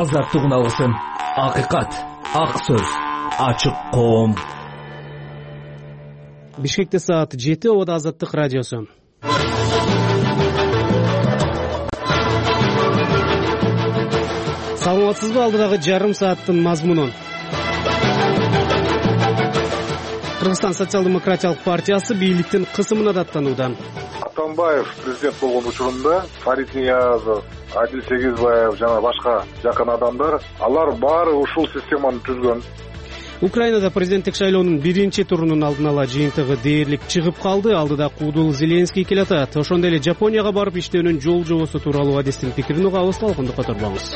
азаттыгын алсын. Акыйкат, ак сөз, ачык коом. Бишкекте саат 7, Ода Азаттык радиосу. Саламатсызбы, алдыдагы жарым сааттын мазмунун. Кыргызстан социал-демократиялык партиясы бийликтин кысымына даттанууда. Атамбаев президент болгон учурунда Фарид Ниязов, Адил Сегизбаев жана башка жакын адамдар, алар баары ушул системаны түзгөн. Украинада президенттик шайлоонун биринчи турунун алдын ала жыйынтыгы дээрлик чыгып калды. Алдыда куудул Зеленский келатат. Ошондой эле Жапонияга барып иштөөнүн жол жобосу тууралуу адистин пикирин угабыз. Талкынды которбоңуз.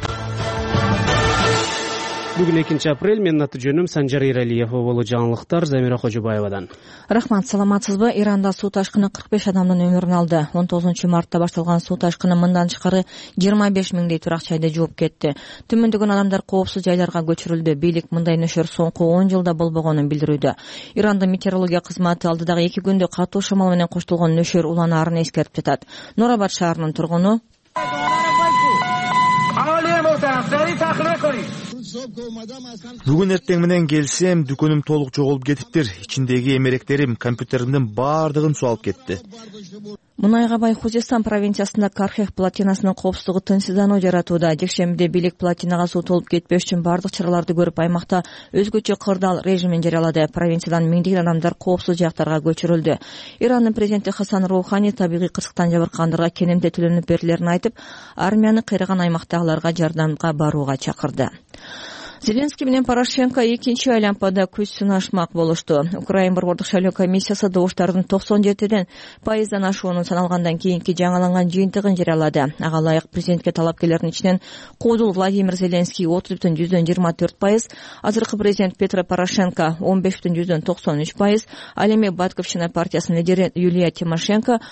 Бүгүн 2-апрель, менин аты жөнүм Санжар Иралиев. Болу жаңылыктар Замира Кожубаевадан. Рахмат, саламатсызбы? Иранда суу ташкыны 45 адамдын өмүрүн алды. 19-мартта башталган суу ташкыны мындан тышкары 25 миңдей турак жайда жооп кетти. Түмөндөгөн адамдар коопсуз жайларга көчүрүлдү. Бийлик мындай нөшөр соңку 10 жылда болбогонун билдирүүдө. Ирандын метеорология кызматы алдыдагы 2 күндө катуу шамал менен коштолгон нөшөр уланаарын эскертип жатат. Нурабад шаарынын тургуну Бүгүн эртең менен келсем, дүкөнүм толук жоголуп кетиптир. Ичиндеги эмеректерим, компьютеримдин баардыгын суу алып кетти. Мунайга бай Хузестан провинциясында Кархех плотинасынын коопсуздугу тынчсыздануу жаратууда. Жекшембиде бийлик плотинага суу толуп кетпеш үчүн бардык чараларды көрүп, аймакта өзгөчө кырдаал режимин жарыялады. Провинциядан миңдеген адамдар коопсуз жактарга көчүрүлдү. Ирандын президенти Хасан Роухани табигый кырсыктан жабыркагандарга кенемде төлөнүп берилерин айтып, армияны кыйраган аймактагыларга жардамга барууга чакырды. Зеленский менен Порошенко экинчи айланпада күч сынашмак болушту. Украин борбордук шайлоо комиссиясы добуштардын 97% ашуунун саналгандан кийинки жаңыланган жыйынтыгын жарыялады. Ага ылайык президентке талапкерлердин ичинен куудул Владимир Зеленский 30,24%, азыркы президент Петро Порошенко 15,93%, ал эми Батьковщина партиясынын лидери Юлия Тимошенко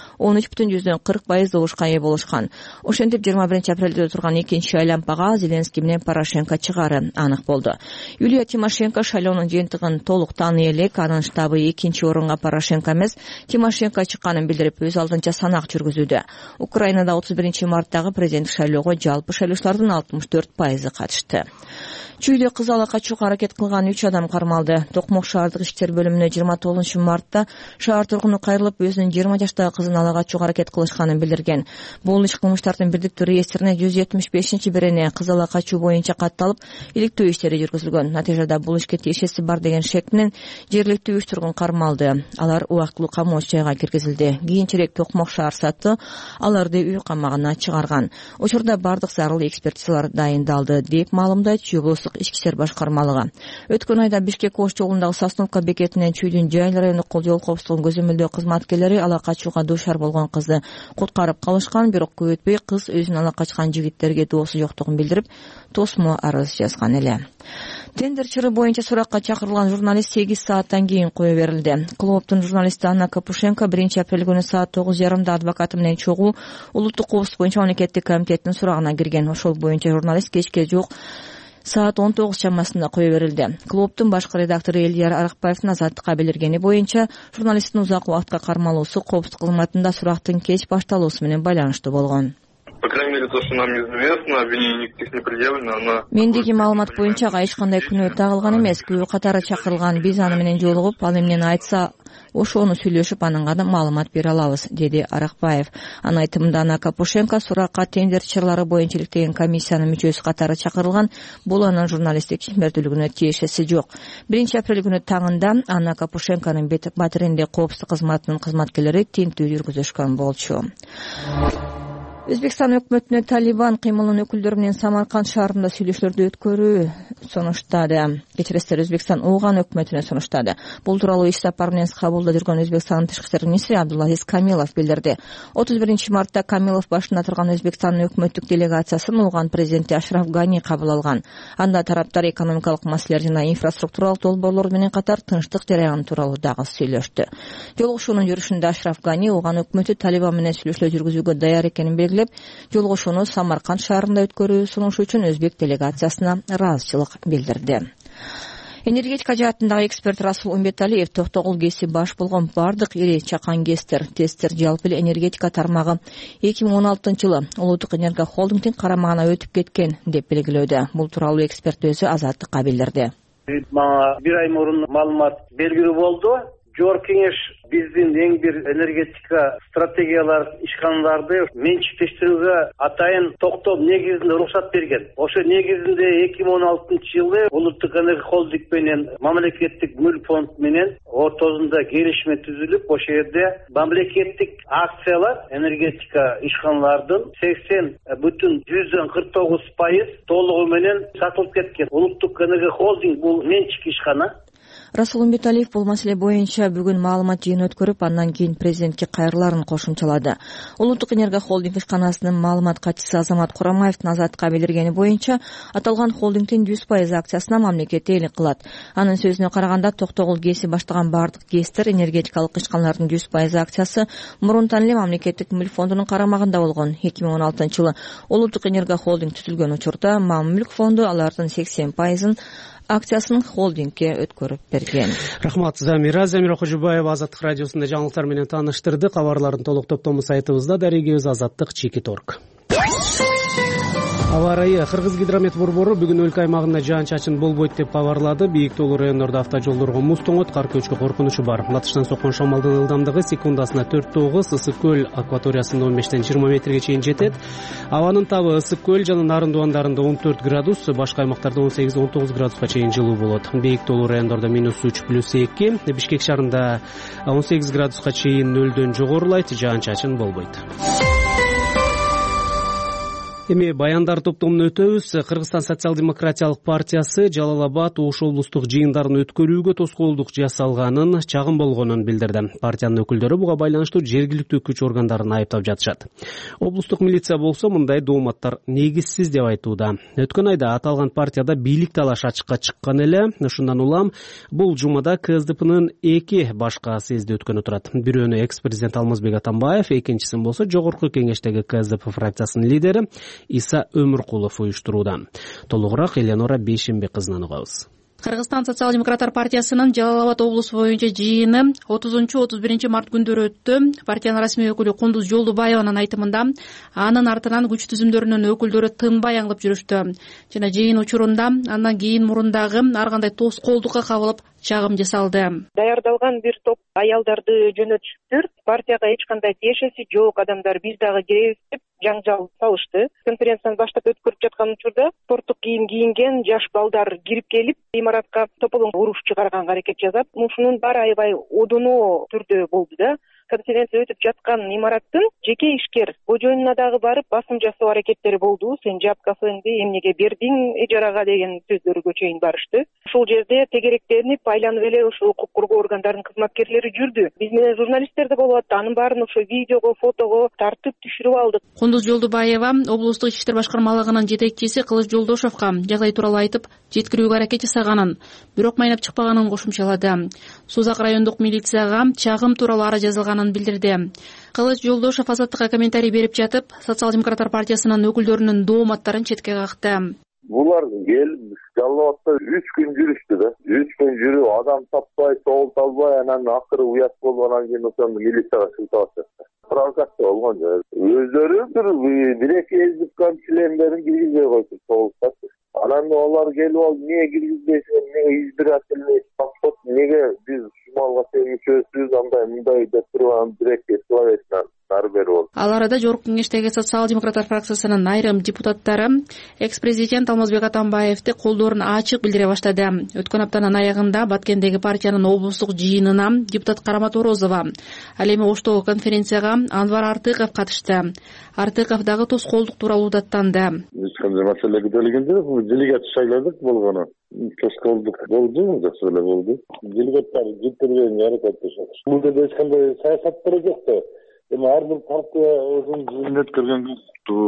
13,40% добушка ээ болушкан. Ошентип 21-апрелде турган экинчи айланпага Зеленский менен Порошенко чыгары анық болду. Юлия Тимошенко шайлоонун жыйынтыгын толук тааный элек. Анын штабы экинчи орунга Порошенко эмес, Тимошенко чыкканын билдирип, өз алдынча санак жүргүзүүдө. Украинада 31-марттагы президенттик шайлоого жалпы шайлоочулардын 64% катышты. Чүйдө кыз ала качууга аракет кылган 3 адам кармалды. Токмок шаардык иштер бөлүмүнө 29-мартта шаар тургуну кайрылып, өзүнүн 20 жаштагы кызын ала качууга аракет кылышканын билдирген. Бул иш кылмыштардын бирдиктүү реестрине 175-бирине кыз ала качуу боюнча катталып, иликтөө иштери жүргүзүлгөн. Натыйжада бул ишке тиешеси бар деген шек менен жергиликтүү 3 тургун кармалды. Алар убактылуу камоо жайга киргизилди. Кийинчерээк Токмок шаар соту аларды үй камагына чыгарган. Учурда бардык зарыл экспертизалар дайындалды, деп маалымдайт облустук ички иштер башкармалыгы. Өткөн айда Бишкек-Ош жолундагы Сосновка бекетинен Чүйдүн Жайыл райондук жол коопсуздугун көзөмөлдөө кызматкерлери ала качууга дуушар болгон кызды куткарып калышкан, бирок көп өтпөй кыз өзүнүн ала качкан жигиттерге доосу жоктугун билдирип, тосмо арыз жазган эле. Тендер чыры боюнча суракка чакырылган журналист 8 сааттан кийин кое берилди. Клооптун журналисти Анна Капушенко 1-апрель күнү саат 9:30 адвокаты менен чогуу улуттук коопсуздук боюнча мамлекеттик комитеттин сурагына кирген. Ошол боюнча журналист кечке жок саат 19 чамасында кое берилди. Клооптун башкы редактору Элдияр Арыкбаевдин азаттыкка билдиргени боюнча, журналисттин узак убакытка кармалуусу коопсуздук кызматында сурактын кеч башталуусу менен байланыштуу болгон. По крайней мере, то, что нам известно, обвинение никаких не предъявлено, она... Мендеги маалымат боюнча эч кандай күнөө тагылган эмес. Күбө катары чакырылган, биз аны менен жолугуп, ал эмнени айтса, ошону сүйлөшүп, анын гана маалымат бере алабыз, деди Арыкбаев. Анын айтымында Анна Капушенко суракка тендер чырлары боюнча иликтеген комиссиянын мүчөсү катары чакырылган, бул анын журналисттик ишмердүүлүгүнө тиешеси жок. 1-апрель күнү таңында Анна Капушенконун батиринде коопсуздук кызматынын кызматкерлери тинтүү жүргүзүшкөн болчу. Өзбекстан өкмөтүнө Талибан кыймылынын өкүлдөрү менен Самарканд шаарында сүйлөшүүлөрдү өткөрүү сунуштады. Кечиресиздер, Өзбекстан Ооган өкмөтүнө сунуштады. Бул тууралуу иш сапар менен Кабулда жүргөн Өзбекстандын тышкы иштер министри Абдулазиз Камилов билдирди. 31-мартта Камилов башында турган Өзбекстандын өкмөттүк делегациясын Ооган президенти Ашраф Гани кабыл алган. Анда тараптар экономикалык маселелер жана инфраструктуралык долбоорлор менен катар тынчтык жараяны тууралуу дагы сүйлөштү. Жолугушуунун жүрүшүндө Ашраф Гани Ооган өкмөтү Талибан менен сүйлөшүүлөр жүргүзүүгө даяр экенин белгилеп, жолугушууну Самарканд шаарында өткөрүү сунушу үчүн өзбек делегациясына ыраазычылык билдирди. Энергетика жаатындагы эксперт Расул Умбеталиев Токтогул ГЭСи баш болгон бардык ири чакан ГЭСтер, тесттер жалпы эле энергетика тармагы 2016-жылы Улуттук энерго холдингдин карамагына өтүп кеткен деп белгилөөдө. Бул тууралуу эксперт өзү Азаттыкка билдирди. Мага бир ай мурун маалымат белгилүү болду. Жогорку кеңеш биздин эң бир энергетика стратегиялар ишканаларды менчиктештирүүгө атайын токтоп негизинде уруксат берген. Ошо негизинде 2016-жылы Улуттук энерго холдинг менен мамлекеттик мүлк фонд менен ортосунда келишме түзүлүп, ошо жерде мамлекеттик акциялар энергетика ишканалардын 80,49% толугу менен сатылып кеткен. Улуттук энерго холдинг бул менчик ишкана. Расул Умбеталиев бул маселе боюнча бүгүн маалымат жыйын өткөрүп, андан кийин президентке кайрыларын кошумчалады. Улуттук энерго холдинг ишканасынын маалымат катчысы Азамат Курамаевдин Азаттыкка билдиргени боюнча, аталган холдингдин 100% акциясына мамлекетээлик кылат. Анын сөзүнө караганда, Токтогул ГЭСи баштаган бардык ГЭСтер энергетикалык ишканалардын 100% акциясы мурунтан эле мамлекеттик мүлк фондунун карамагында болгон. 2016-жылы Улуттук энерго холдинг түзүлгөн учурда Мам мүлк фонду алардын 80%-ын акциясын холдингке өткөрүп берген. Рахмат Замира Кожубаева Азаттык радиосунда жаңылыктар менен тааныштырды. Кабарлардын толук топтому сайтыбызда, дарегибиз azаттык.org. Аба ырайы. Кыргыз гидромет борбору бүгүн өлкө аймагында жаан-чачын болбойт деп кабарлады. Бийик тоолуу райондордо автожолдорго муз тоңот, кар көчкү коркунучу бар. Батыштан соккон шамалдын ылдамдыгы секундасына 4-9, Ысык көл акваториясында 15-20 метрге чейин жетет. Абанын табы Ысык көл жана Нарын дубандарында 14 градус, башка аймактарда 18-19 градуска чейин жылуу болот. Бийик тоолуу райондордо -3+2, Бишкек шаарында 18 градуска чейин нөлдөн жогорулайт, жаан-чачын болбойт. Эми баяндар топтомун өтөбүз. Кыргызстан социал-демократиялык партиясы Жалал Абад Ош облустук жыйындарын өткөрүүгө тоскоолдук жасалганын, чагым болгонун билдирди. Партиянын өкүлдөрү буга байланыштуу жергиликтүү күч органдарын айыптап жатышат. Облустук милиция болсо мындай дооматтар негизсиз деп айтууда. Өткөн айда аталган партияда бийлик талаш ачыкка чыккан эле. Ушундан улам бул жумада КСДПнын 2 башка съезди өткөнү турат. Бирөөнү экс-президент Алмазбек Атамбаев, экинчисин болсо жогорку кеңештеги КСДП фракциясынын лидери Иса Өмүркулов уюштурууда. Толугураак Эленора Бейшембек кызынан угабыз. Кыргызстан социал-демократтар партиясынын Жалал Абад облусу боюнча жыйыны 30-31 март күндөрү өттү. Партиянын расмий өкүлү Кундуз Жолдубаеванын айтымында, анын артынан күч түзүмдөрүнүн өкүлдөрү тынбай аңлып жүрүштү. Жана жыйын учурунда андан кийин мурундагы ар кандай тоскоолдукка кабылып чагым жасалды. Даярдалган бир топ аялдарды жөнөтүшүптүр. Партияга эч кандай тиешеси жок адамдар биз дагы киребиз деп жаңжал салышты. Конференцияны баштап өткөрүп жаткан учурда спорттук кийим кийинген жаш балдар кирип келип, имаратка тополоң уруш чыгарганга аракет жасап, ушунун баары аябай одоно түрдө болду да. Конференция өтүп жаткан имараттын жеке ишкер божоюнуна дагы барып басым жасоо аракеттери болду. Сен жап кафеңди эмнеге бердиң ижарага деген сөздөргө чейин барышты. Ушул жерде тегеректенип, айланып эле ушул укук коргоо органдарынын кызматкерлери жүрдү. Биз менен журналисттер да болуп атты. Анын баарын ошо видеого, фотого тартып түшүрүп алдык. Кундуз Жолдубаева облустук ички иштер башкармалыгынын жетекчиси Кылыч Жолдошовго жагдай тууралуу айтып, жеткирүүгө аракет жасаганын, бирок майнап чыкпаганын кошумчалады. Сузак райондук милицияга чагым тууралуу арыз жазылганын билдирди. Кылыч Жолдошов Азаттыкка комментарий берип жатып, социал-демократтар партиясынын өкүлдөрүнүн дооматтарын четке какты. Булар келип Жалал Абадта 3 күн жүрүштү да. 3 күн жүрүп, адам таппай, тоол талбай, анан акыры уят болгондон кийин ошону милицияга шылтап атышты. Провокация болгон. Өздөрү бир-эки эздик камчылендерин киргизбей койду тоолукта. Анан олар келип алып, эмне киргизбейсиңер, эмне избирательный подход, эмнеге биз шумалга мүчөсүбүз, андай мындай деп турган бир-эки словесна берип алды. Ал арада жогорку кеңештеги социал-демократтар фракциясынын айрым депутаттары экс-президент Алмазбек Атамбаевди колдоорун ачык билдире баштады. Өткөн аптанын аягында Баткендеги партиянын облустук жыйынына депутат Карамат Орозова, ал эми Оштогу конференцияга Анвар Артыков катышты. Артыков дагы тоскоолдук тууралуу даттанды. Эч кандай маселе көтөрүлгөн жок, делегат шайландык болгону. Тоскоолдук болду, жакшы эле болду. Делегаттар жеткирген аракет жасады. Бул жерде эч кандай саясаттар жок. Эми ар бир партия өзүнүн жыйынын өткөргөн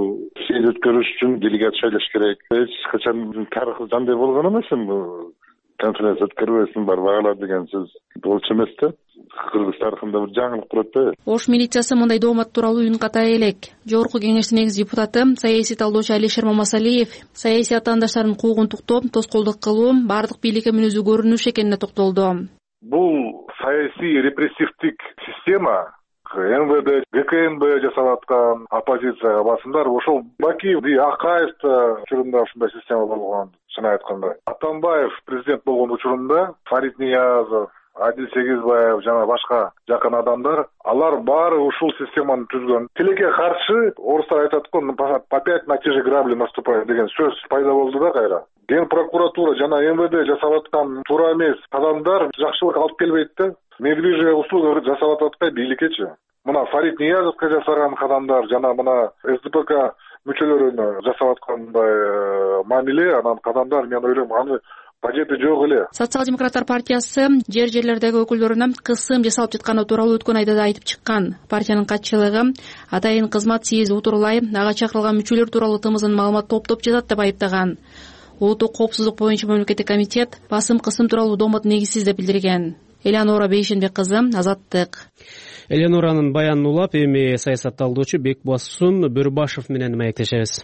сөз өткөрүш үчүн делегат шайлаш керек. Эч качан тарыхы кандай болгон эмес. конференция өткөрбөсүн барбагалар деген сөз болчу эмес да. Кыргыз тарыхында бир жаңылык турат да. Ош милициясы мындай доомат тууралуу үн ката элек. Жогорку кеңештин негиз депутаты, саясий талдоочу Алишер Мамасалиев саясий атаандаштардын укугун туктоп, тоскоолдук кылуу бардык бийликке мүнөзүү көрүнүш экенине токтолду. Бул саясий репрессивдик система МВД, ГКНБ жасап аткан оппозицияга басымдар ошол Бакиев, Акаевда учурунда ушундай система болгон. Чын айтканда, Атамбаев президент болгон учурунда Фарид Ниязов, Адил Сегизбаев жана башка жакын адамдар, алар баары ушул системаны түзгөн. Тилекке каршы орустар айтат го, по 5 на те же грабли наступают деген сөз пайда болду да кайра. Ген прокуратура жана МВД жасап аткан туура эмес кадамдар жакшылык алып келбейт да. Медвежья услуга жасап аткан бийликечи. Мына Фарид Ниязовго жасаган кадамдар жана мына СДПК мүчөлөрүнө жасап аткандай мамиле, анан кадамдар мен ойлойм аны кажети жок эле. Социал-демократтар партиясы жер-жерлердеги өкүлдөрүнө кысым жасалып жатканы тууралуу өткөн айда да айтып чыккан. Партиянын катчылыгы атайын кызмат сиз утурлай ага чакырылган мүчөлөр тууралуу тымызын маалымат топтоп жатат деп айыптаган. Улуттук коопсуздук боюнча мамлекеттик комитет басым кысым тууралуу доомот негизсиз деп билдирген. Элеонора Бейшенбек кызы, Азаттык. Элеоноранын баянын улап, эми саясат талдоочу Бекбосун Бөрбашев менен маектешебиз.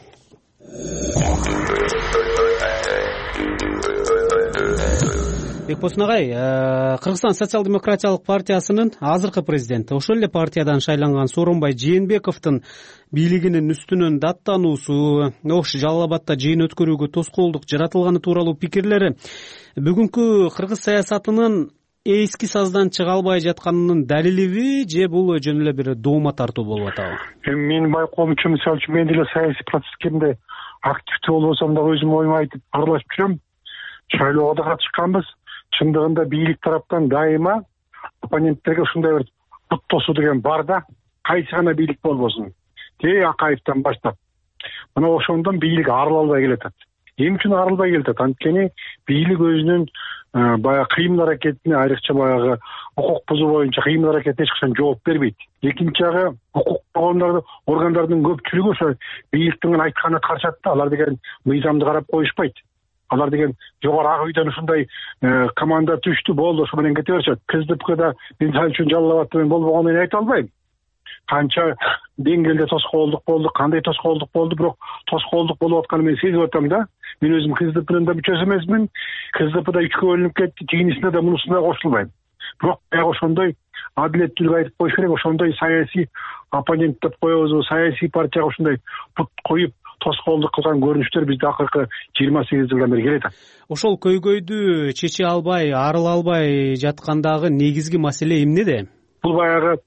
Бекбосун агай, Кыргызстан социал-демократиялык партиясынын азыркы президенти, ошол эле партиядан шайланган Сооронбай Жээнбековдун бийлигинин үстүнөн даттануусу, Ош Жалал Абадда жыйын өткөрүүгө тоскоолдук жаратылганы тууралуу пикирлери бүгүнкү кыргыз саясатынын эски саздан чыга албай жатканынын далилиби же бул жөн эле бир доома тартуу болуп атабы? Менин байкоомчу, мисалы үчүн мен деле саясий процесске активдүү болбосом да өзүм оюмду айтып аралашып жүрөм. Шайлоого да катышканбыз. Чындыгында бийлик тараптан дайыма оппоненттерге ушундай бир бут тосуу деген бар да, кайсы гана бийлик болбосун. Акаевден баштап. Мына ошондон бийлик арыла албай келатат. Эмне үчүн арылбай келатат? Анткени бийлик өзүнүн баягы кыймыл аракетине, айрыкча баягы укук бузуу боюнча кыймыл аракетине эч качан жооп бербейт. Экинчи жагы укук органдардын көпчүлүгү ошо бийликтин айтканына каршат да, алар деген мыйзамды карап коюшпайт. Алар деген жогору ак үйдөн ушундай команда түштү, болду, ошо менен кете беришет. КСДПда мисалы үчүн Жалал Абадда мен болбогонун мен айта албайм. Канча деңгээлде тоскоолдук болду, кандай тоскоолдук болду, бирок тоскоолдук болуп атканын мен сезип атам да. Мен өзүм КСДПнын да мүчөсү эмесмин. КСДПда үчкө бөлүнүп кетти, тигинисине да мунусуна кошулбайм. Бирок ошондой адилеттүүлүк айтып коюш керек, ошондой саясий оппонент деп коебузбу, саясий партияга ушундай бут коюп тоскоолдук кылган көрүнүштөр бизде акыркы 28 жылдан бери келет. Ошол көйгөйдү чече албай, арыла албай жаткандагы негизги маселе эмнеде? Бул баягы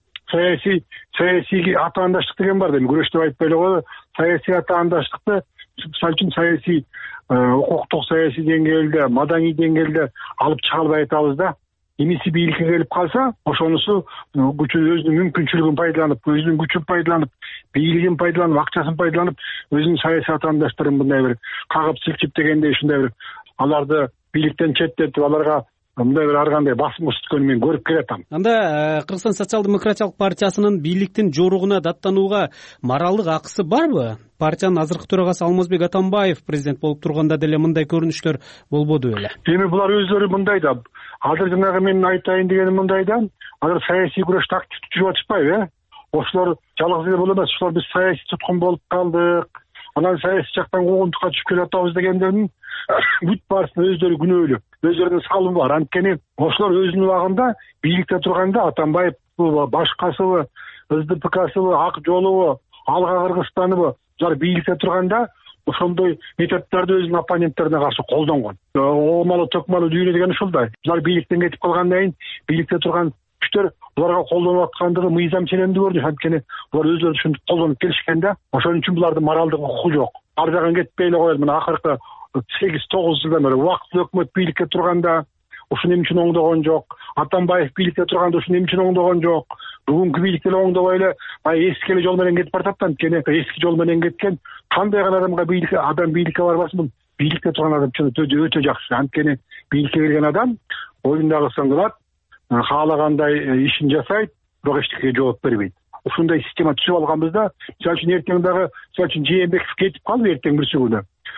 саясий атаандаштык деген бар да, күрөш деп айтпай эле коелу. Саясий атаандаштыкты мисалы үчүн саясий укуктук саясий деңгээлде, маданий деңгээлде алып чыга албай атабыз да. Эмиси бийликке келип калса, ошонусу өзүнүн мүмкүнчүлүгүн пайдаланып, өзүнүн күчүн пайдаланып, бийлигин пайдаланып, акчасын пайдаланып, өзүнүн саясий атаандаштарын мындай бир кагып силчип дегендей ушундай бир аларды бийликтен четтетип, аларга мындай бир ар кандай басым көрсөткөнүн мен көрүп келатам. Анда Кыргызстан социал-демократиялык партиясынын бийликтин жоругуна даттанууга моралдык акысы барбы? Партиянын азыркы төрагасы Алмазбек Атамбаев президент болуп турганда деле мындай көрүнүштөр болбоду беле? Эми булар өзлөрү мындай да. Азыр жанагы менин айтайын дегеним мындай да. Азыр саясий күрөштө активдүү жүрүп атышпайбы, Ошолор жалгыз эле боло эмес, ошолор биз саясий туткун болуп калдык. Анан саясий жактан куугунтукка түшүп келатабыз дегендердин бүт баарысына өздөрү күнөөлүү, өзлөрүнүн салымы бар. Анткени ошолор өзүнүн убагында бийликте турганда Атамбаевбы, башкасыбы, СДПКсыбы, Ак жолубу, Алга Кыргызстаныбы, булар бийликте турганда ошондой методдорду өзүнүн оппоненттерине каршы колдонгон. Оомалуу төкмалуу дүйнө деген ушулдай. Булар бийликтен кетип калгандан кийин бийликте турган күчтөр буларга колдонуп аткандыгы мыйзам ченемди көрдү. Анткени булар өзлөрү ушинтип колдонуп келишкен да. Ошон үчүн булардын моралдык укугу жок. Ар жагын кетпей эле коелу. Мына акыркы 8-9 жылдан бери убактылуу өкмөт бийликке турганда ушуну эмне үчүн оңдогон жок? Атамбаев бийликте турганда ушуну эмне үчүн оңдогон жок? Бүгүнкү бийлик деле оңдобой эле эски эле жол менен кетип баратат. Анткени эски жол менен кеткен кандай гана адамга бийликке барбасын, бул бийликте турган адам үчүн өтө жакшы. Анткени бийликке келген адам оюндагысын кылат, каалагандай ишин жасайт, бирок эчтекеге жооп бербейт. Ушундай система түзүп алганбыз да. Мисалы үчүн эртең дагы, мисалы үчүн Жээнбеков кетип калды эртең бүрсү күнү.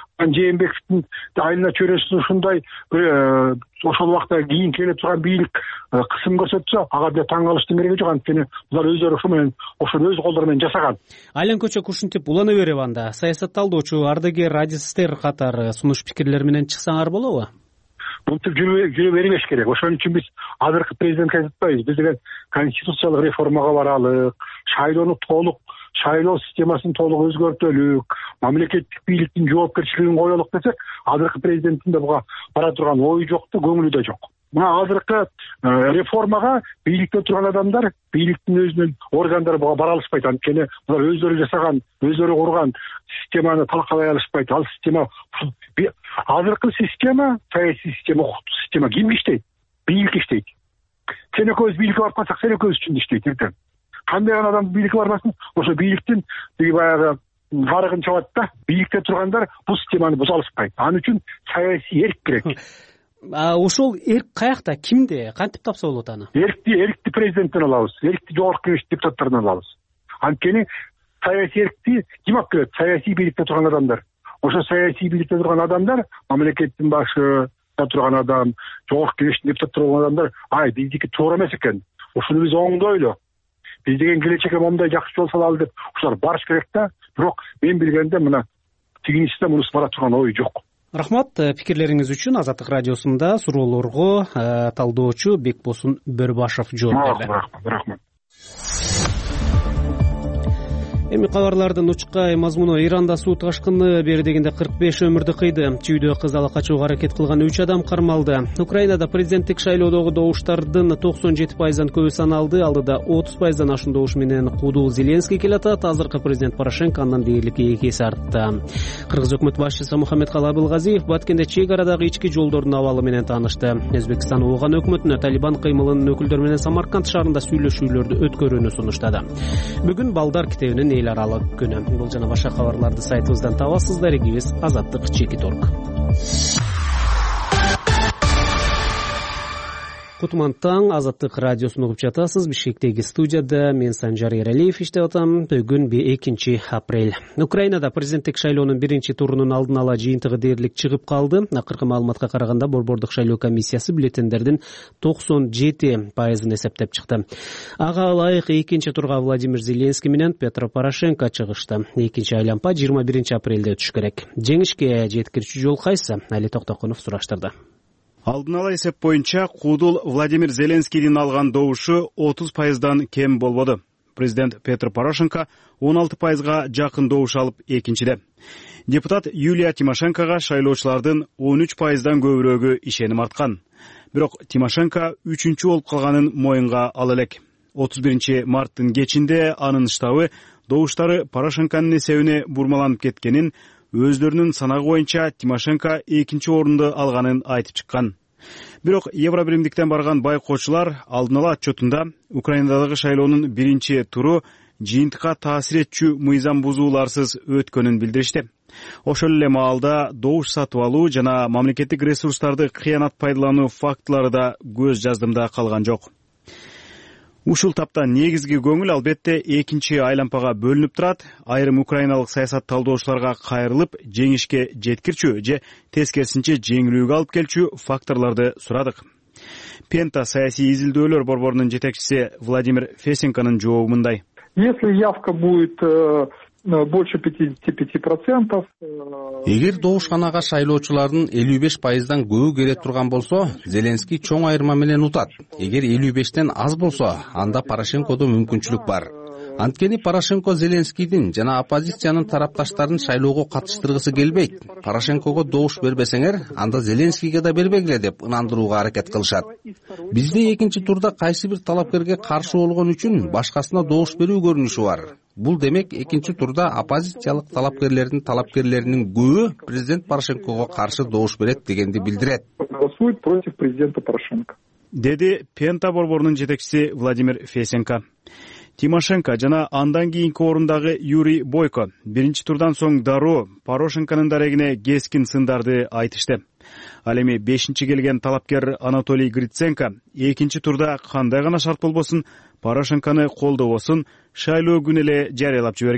Жээнбековдун айылына чөйрөсүн ушундай ошол убакта кийин келе турган бийлик кысым көрсөтсө, ага да таң калыштын кереги жок. Анткени булар өздөрү ошону өз колдору менен жасаган. Айланкөчө ушинтип улана берип анда саясатталдоочу, ардагер, адистер катары сунуш пикирлер менен чыксаңар болобу? Мынтип жүрө бербеш керек. Ошон үчүн биз азыркы президентке айтпайбыз. Биз деген конституциялык реформага баралык, шайлоо системасын толук өзгөртөлүк, мамлекеттик бийликтин жоопкерчилигин коелук десек, азыркы президенттин да буга бара турган ою жок да, көңүлү да жок. Мына азыркы реформага бийликте турган адамдар, бийликтин өзүнүн органдары буга бара алышпайт. Анткени булар өздөрү жасаган, өздөрү курган системаны талкалай алышпайт. Ал система, азыркы система, саясий система, укуктук система ким иштейт? Бийлик иштейт. Сен экөөбүз бийликке барып калсак, сен экөөбүз үчүн иштейт. Кандай гана адам бийликке барбасын, ошо бийликтин баягы карыгын чабат да. Бийликте тургандар бул системаны буза алышпайт. Ал үчүн саясий эрк керек. Ошол эрк каякта, кимде, кантип тапса болот аны? Эркти президенттен алабыз, эркти жогорку кеңеш депутаттарынан алабыз. Анткени саясий эркти ким алып келет? Саясий бийликте турган адамдар. Ошо саясий бийликте турган адамдар, мамлекеттин башында турган адам, жогорку кеңештин депутаттары болгон адамдар, биздики туура эмес экен. Ушуну биз оңдойлу. Биз деген келечекке момундай жакшы жол салалы деп ушулар барыш керек да. Бирок мен билгенде мына тигинчисинде мунусу бара турган ой жок. Рахмат пикирлериңиз үчүн. Азаттык радиосунда суроолорго талдоочу Бекбосун Бөрбашев жооп берди. Рахмат. Эми кабарлардын учкай мазмуну: Иранда суу ташкыны бери дегенде 45 өмүрдү кыйды. Чүйдө кыз ала качууга аракет кылган 3 адам кармалды. Украинада президенттик шайлоодогу добуштардын 97%дан көбү саналды. Алдыда 30%дан ашуун добуш менен Куудул Зеленский келатат. Азыркы президент Порошенко андан дээрлик 2 эсе артта. Кыргыз өкмөт башчысы Мухаммедкалый Абылгазиев Баткенде чек арадагы ички жолдордун абалы менен таанышты. Өзбекстан Ооган өкмөтүнө Талибан кыймылынын өкүлдөрү менен Самарканд шаарында сүйлөшүүлөрдү өткөрүүнү сунуштады. Бүгүн балдар китебинин эл аралык күнү. Бул жана башка кабарларды сайтыбыздан табасыздар. Эгибиз Азаттык /Чекит.org. Кутман таң, Азаттык радиосун угуп жатасыз. Бишкектеги студияда мен Санжар Эралиев иштеп атам. Бүгүн 2 апрель. Украинада президенттик шайлоонун 1-турунун алдын ала жыйынтыгы дээрлик чыгып калды. Акыркы маалыматка караганда Борбордук шайлоо комиссиясы бюллетендердин 97%ын эсептеп чыкты. Ага ылайык 2-турга Владимир Зеленский менен Петро Порошенко чыгышты. 2-айланпа 21 апрелде өтүш керек. Жеңишке жеткирүүчү жол кайсы? Али Токтокунов сураштырды. Алдын ала эсеп боюнча Куудул Владимир Зеленскийдин алган добушу 30%дан кем болбоду. Президент Петро Порошенко 16%га жакын добуш алып экинчиде. Депутат Юлия Тимошенкога шайлоочулардын 13%дан көбүрөгү ишеним арткан. Бирок Тимошенко 3-чү болуп калганын моюнга ала элек. 31 марттын кечинде анын штабы добуштары Порошенконун эсебине бурмаланып кеткенин, өздөрүнүн санагы боюнча Тимошенко 2-орунду алганын айтып чыккан. Бирок Евробиримдиктен барган байкоочулар алдын ала отчетунда Украинадагы шайлоонун 1-туру жыйынтыкка таасир этчү мыйзам бузууларсыз өткөнүн билдиришти. Ошол эле маалда добуш сатып алуу жана мамлекеттик ресурстарды кыянат пайдалануу фактылары да көз жаздымда калган жок. Ушул тапта негизги көңүл албетте 2-айланпага бөлүнүп турат. Айрым украиналык саясат талдоочуларга кайрылып, жеңишке жеткирчү же тескерисинче жеңилүүгө алып келчү факторлорду сурадык. Пента саясий изилдөөлөр борборунун жетекчиси Владимир Фесенконун жообу мындай. Если явка будет больше 55%. Эгер добушканага шайлоочулардын 55%дан көбү келе турган болсо, Зеленский чоң айырма менен утат. Эгер 55-тен аз болсо, анда Порошенкодо мүмкүнчүлүк бар. Анткени Порошенко Зеленскийдин жана оппозициянын тарапташтарын шайлоого катыштыргысы келбейт. Порошенкого добуш бербесеңер, анда Зеленскийге да бербегиле деп ынандырууга аракет кылышат. Бизде 2-турда кайсы бир талапкерге каршы болгон үчүн башкасына добуш берүү көрүнүшү бар. Бул демек 2-турда оппозициялык талапкерлеринин көбү президент Порошенкого каршы добуш берет дегенди билдирет. Голосует против президента Порошенко. Деди Пента борборунун жетекчиси Владимир Фесенко. Тимошенко жана андан кийинки орундагы Юрий Бойко 1-турдан соң дароо Порошенконун дарегине кескин сындарды айтышты. Ал эми 5-чи келген талапкер Анатолий Гриценко 2-турда кандай гана шарт болбосун Порошенкону колдобосун шайлоо күнү эле жарыялап жиберген.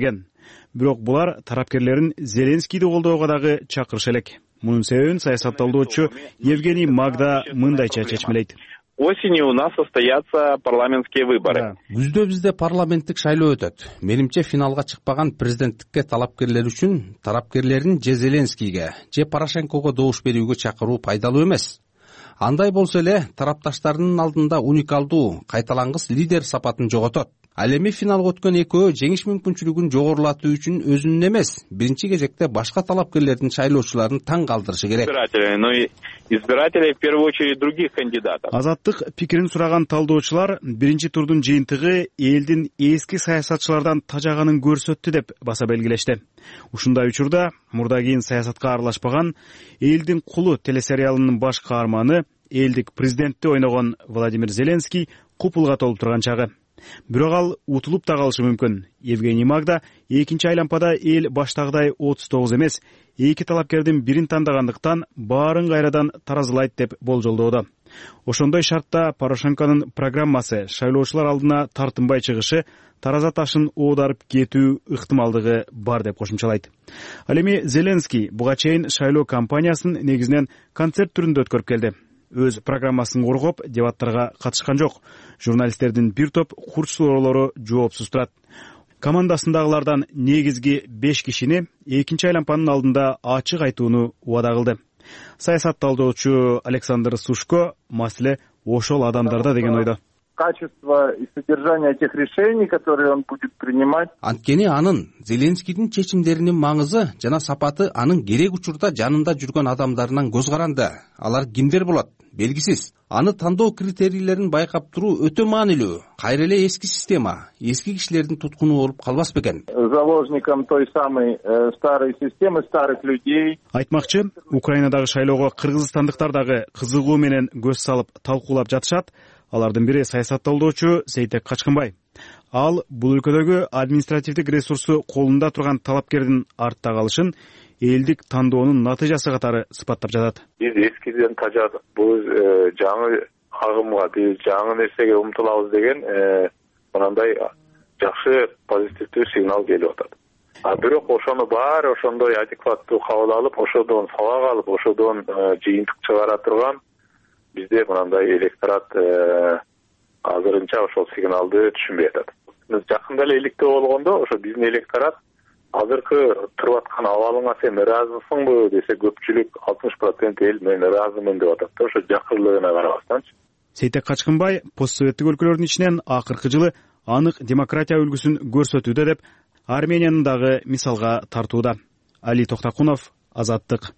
Бирок булар тарапкерлерин Зеленскийди колдоого дагы чакырыша элек. Мунун себебин саясатталдоочу Евгений Магда мындайча чечмелейт. Осенью у нас состоятся парламентские выборы. Күздө бизде парламенттик шайлоо өтөт. Менимче финалга чыкпаган президенттикке талапкерлер үчүн тарапкерлерин же Зеленскийге, же Порошенкого добуш берүүгө чакыруу пайдалуу эмес. Андай болсо эле тарапташтарынын алдында уникалдуу, кайталангыс лидер сапатын жоготот. Ал эми финалга өткөн экөө жеңиш мүмкүнчүлүгүн жогорулатуу үчүн өзүнүн эмес, биринчи кезекте башка талапкерлердин шайлоочуларын таң калтырышы керек. Избиратели в первую очередь других кандидатов. Азаттык пикирин сураган талдоочулар биринчи турдун жыйынтыгы элдин эски саясатчылардан тажаганын көрсөттү деп баса белгилешти. Ушундай учурда мурда кийин саясатка аралашпаган элдин кулу телесериалынын баш каарманы элдик президентти ойногон Владимир Зеленский купулга толуп турган чагы. Бирок ал утулуп да калышы мүмкүн. Евгений Магда экинчи айлампада эл баштагыдай 39 эмес, эки талапкердин бирин тандагандыктан баарын кайрадан таразылайт деп болжолдоодо. Ошондой шартта Порошенконун программасы шайлоочулар алдына тартынбай чыгышы тараза ташын оодарып кетүү ыктымалдыгы бар деп кошумчалайт. Ал эми Зеленский буга чейин шайлоо кампаниясын негизинен концерт түрүндө өткөрүп келди. Өз программасын коргоп, дебаттарга катышкан жок. Журналисттердин бир топ курч суроолору жоопсуз турат. Командасындагылардан негизги 5 кишини экинчи айлампанын алдында ачык айтууну убада кылды. Саясатталдоочу Александр Сушко маселе ошол адамдарда деген ойдо. Качество и содержание тех решений, которые он будет принимать. Анткени анын Зеленскийдин чечимдеринин маңызы жана сапаты анын керек учурда жанында жүргөн адамдарынан көз каранды. Алар кимдер болот? Белгисиз. Аны тандоо критерийлерин байкап туруу өтө маанилүү. Кайра эле эски система, эски кишилердин туткуну болуп калбас бекен. Заложником той самой старой системы, старых людей. Айтмакчы, Украинадагы шайлоого кыргызстандыктар дагы кызыгуу менен көз салып талкуулап жатышат. Алардын бири саясатталдоочу Сейтек Качкынбай. Ал бул өлкөдөгү административдик ресурсу колунда турган талапкердин артта калышын элдик тандоонун натыйжасы катары сыпаттап жатат. Биз эскиден тажадык. Бул жаңы агымга, биз жаңы нерсеге умтулабыз деген мындай жакшы позитивдүү сигнал келип атат. Бирок ошону баары ошондой адекваттуу кабыл алып, ошодон сабак алып, ошодон жыйынтык чыгара турган бизде мындай электорат азырынча ошол сигналды түшүнбөй атат. Жакында эле электөө болгондо ошо биздин электорат азыркы туруп аткан абалыңа сен ыраазысыңбы десе көпчүлүк 60% эл мен ыраазымын деп атат да, ошо жакырлыгына карабастанчы. Сейтек Качкынбай постсоветтик өлкөлөрдүн ичинен акыркы жылы анык демократия үлгүсүн көрсөтүүдө деп Армениянын дагы мисалга тартууда. Али Токтакунов, Азаттык.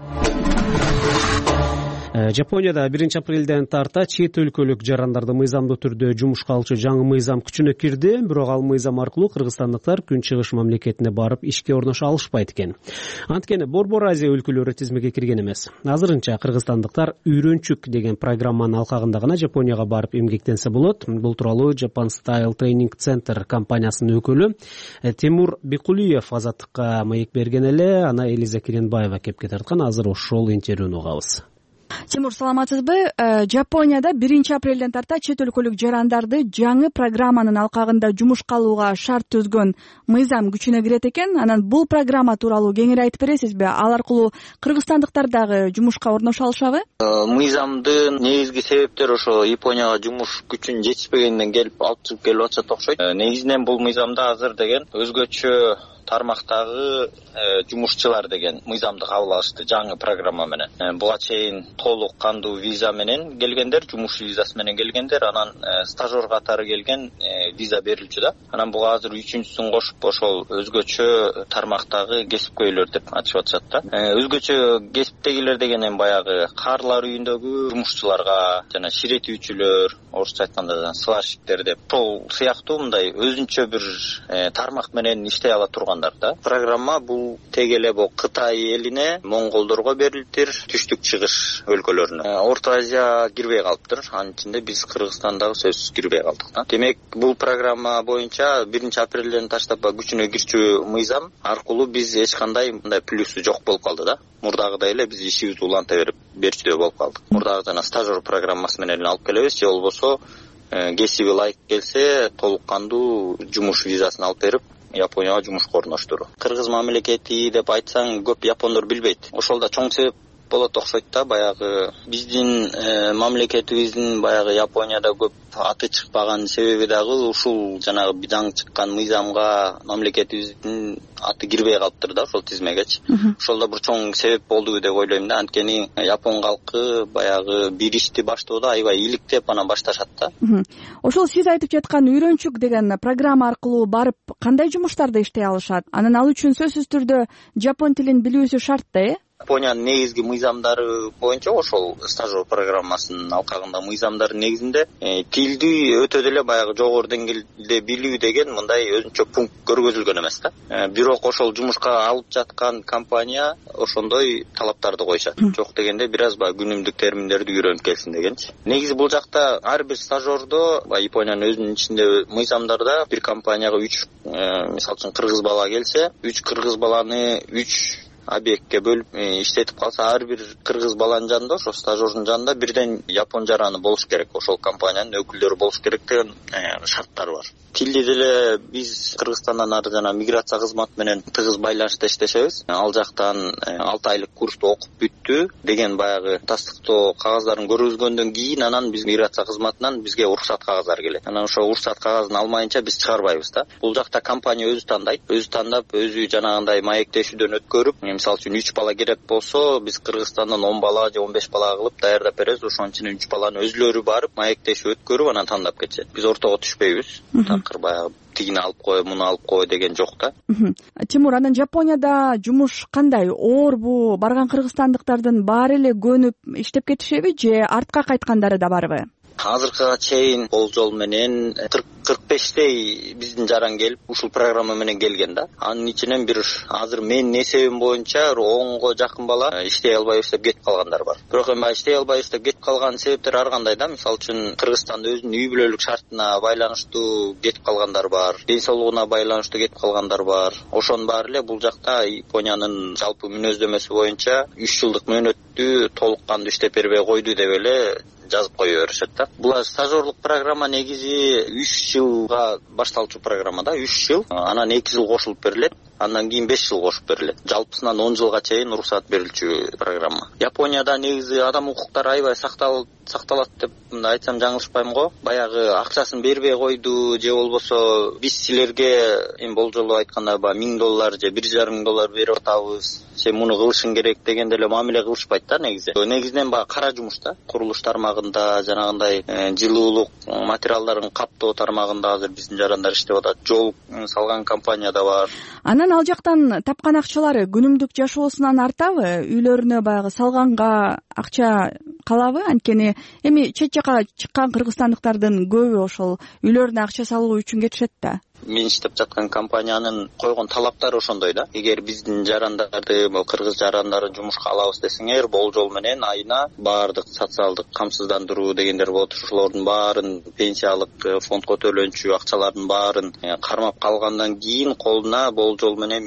Жапонияда 1 апрелден тарта чет өлкөлүк жарандарды мыйзамдуу түрдө жумушка алчу жаңы мыйзам күчүнө кирди, бирок ал мыйзам аркылуу кыргызстандыктар Күнчыгыш мамлекетине барып ишке орношо алышпайт экен. Анткени Борбор Азия өлкөлөрү тизмеге кирген эмес. Азырынча кыргызстандыктар үйрөнчүк деген программанын алкагында гана Жапонияга барып эмгектенсе болот. Бул тууралуу Japan Style Training Center компаниясынын өкүлү Тимур Бекулиев Азаттыкка маек берген эле, ана Элиза Керенбаева кепке тарткан. Азыр ошол интервьюну угабыз. Тимур, саламатсызбы? Жапонияда 1 апрелден тарта чет өлкөлүк жарандарды жаңы программанын алкагында жумушка алууга шарт түзгөн мыйзам күчүнө кирет экен. Анан бул программа тууралуу кеңири айтып бересизби? Ал аркылуу кыргызстандыктар дагы жумушка орношо алышабы? Мыйзамдын негизги себептери ошо Японияга жумуш күчүн жетишпегенден алып чыгып келип атышат окшойт. Негизинен бул мыйзамда азыр деген өзгөчө тармактагы жумушчулар деген мыйзамды кабыл алышты жаңы программа менен. Буга чейин толук кандуу виза менен келгендер, жумуш визасы менен келгендер, анан стажер катары келген виза берилчү да. Анан буга азыр 3-сүн кошуп ошол өзгөчө тармактагы кесипкөйлөр деп атышып атышат да. Өзгөчө кесиптегилер дегенен баягы карлар үйүндөгү жумушчуларга жана ширетүүчүлөр, орусча айтканда сварщиктер деп ошол сыяктуу мындай өзүнчө бир тармак менен иштей ала тургандар да. Программа бул тег эле бул Кытай элине, монголдорго берилиптир, түштүк чыгыш өлкөлөрүнө. Орто Азия кирбей калыптыр. Анын ичинде биз Кыргызстандагы сөзсүз кирбей калдык да. Демек, бул программа боюнча 1 апрелден таштап күчүнө кирчү мыйзам аркылуу биз эч кандай мындай плюсу жок болуп калды да. Мурдагыдай эле биз ишибизди уланта берчүдөй болуп калдык. Мурдагы жана стажер программасы менен алып келебиз, же болбосо кесиби ылайык келсе толук кандуу жумуш визасын алып берип Японияга жумушка орноштуруу. Кыргыз мамлекети деп айтсаң көп япондор билбейт. Ошол да чоң себеп болот окшойт да. Баягы биздин мамлекетибиздин баягы Японияда көп аты чыкпаган себеби дагы ушул жанагы заң чыккан мыйзамга мамлекетибиздин аты кирбей калыптыр да ошол тизмегечи. Ошол да бир чоң себеп болду деп ойлойм да. Анткени япон калкы баягы бир ишти баштоодо аябай иликтеп анан башташат да. Ошол сиз айтып жаткан үйрөнчүк деген программа аркылуу барып кандай жумуштарды иштей алышат? Анан ал үчүн сөзсүз түрдө жапон тилин билүүсү шарт да, Япониянын негизги мыйзамдары боюнча ошол стажер программасынын алкагында мыйзамдардын негизинде тилди өтө деле баягы жогору деңгээлде билүү деген мындай өзүнчө пункт көргөзүлгөн эмес да. Бирок ошол жумушка алып жаткан компания ошондой талаптарды коюшат. Жок дегенде бир аз баягы күнүмдүк терминдерди үйрөнүп келсин дегенчи. Негизи бул жакта ар бир стажердо Япониянын өзүнүн ичинде мыйзамдарда бир компанияга 3 мисалы үчүн кыргыз бала келсе, 3 кыргыз баланы 3 объектке бөлүп иштетип калса, ар бир кыргыз баланын жанында, ошо стажердун жанында бирден япон жараны болуш керек. Ошол компаниянын өкүлдөрү болуш керек деген шарттар бар. Тилди деле биз Кыргызстандан ары жана миграция кызматы менен тыгыз байланышта иштешебиз. Ал жактан 6 айлык курсту окуп бүттү деген баягы тастыктоо кагаздарын көргөзгөндөн кийин анан биз миграция кызматынан бизге уруксат кагаздары келет. Анан ошо уруксат кагазын алмайынча биз чыгарбайбыз да. Бул жакта компания өзү тандайт. Өзү тандап, өзү жанагындай маектешүүдөн өткөрүп, мисалы үчүн 3 бала керек болсо, биз Кыргызстандан 10 бала же 15 бала кылып даярдап беребиз. Ошонун ичинен 3 баланы өзүлөрү барып маектешип өткөрүп анан тандап кетишет. Биз ортого түшпөйбүз. Такыр баягы тигини алып кой, муну алып кой деген жок да. Тимур, анан Жапонияда жумуш кандай? Оорбу? Барган кыргызстандыктардын баары эле көнүп иштеп кетишеби же артка кайткандары да барбы? Азыркыга чейин болжол менен 40-45тей биздин жаран келип ушул программа менен келген да. Анын ичинен бир азыр менин эсебим боюнча 10го жакын бала иштей албайбыз деп кетип калгандар бар. Бирок эми иштей албайбыз деп кетип калган себептер ар кандай да. Мисалы үчүн Кыргызстанда өзүнүн үй бүлөлүк шартына байланыштуу кетип калгандар бар, ден соолугуна байланыштуу кетип калгандар бар. Ошонун баары эле бул жакта Япониянын жалпы мүнөздөмөсү боюнча 3 жылдык мөөнөттү толук кандуу иштеп бербей койду деп эле жазып кое беришет да. Бул стажерлык программа негизи 3 жылга башталчу программа да. 3 жыл, анан 2 жыл кошулуп берилет. Андан кийин 5 жыл кошуп берилет. Жалпысынан 10 жылга чейин уруксат берилчү программа. Японияда негизи адам укуктары аябай сакталат деп айтсам жаңылышпайм го. Баягы акчасын бербей койду же болбосо биз силерге эми болжолу айтканда $1000 же $1,5 берип атабыз, сен муну кылышың керек дегенде эле мамиле кылышпайт да негизи. Негизинен баягы кара жумуш да. Курулуш тармагында, жанагындай жылуулук материалдарын каптоо тармагында азыр биздин жарандар иштеп атат. Жол салган компания да бар. Анан ал жактан тапкан акчалары күнүмдүк жашоосунан артабы? Үйлөрүнө баягы салганга акча калабы? Анткени эми чет жака чыккан кыргызстандыктардын көбү ошол үйлөрүнө акча салуу үчүн кетишет да. Мен иштеп жаткан компаниянын койгон талаптары ошондой да. Эгер биздин жарандарды, кыргыз жарандарын жумушка алабыз десеңер, болжол менен айына баардык социалдык камсыздандыруу дегендер болот. Ошолордун баарын пенсиялык фондко төлөнчү акчалардын баарын кармап калгандан кийин колуна болжол менен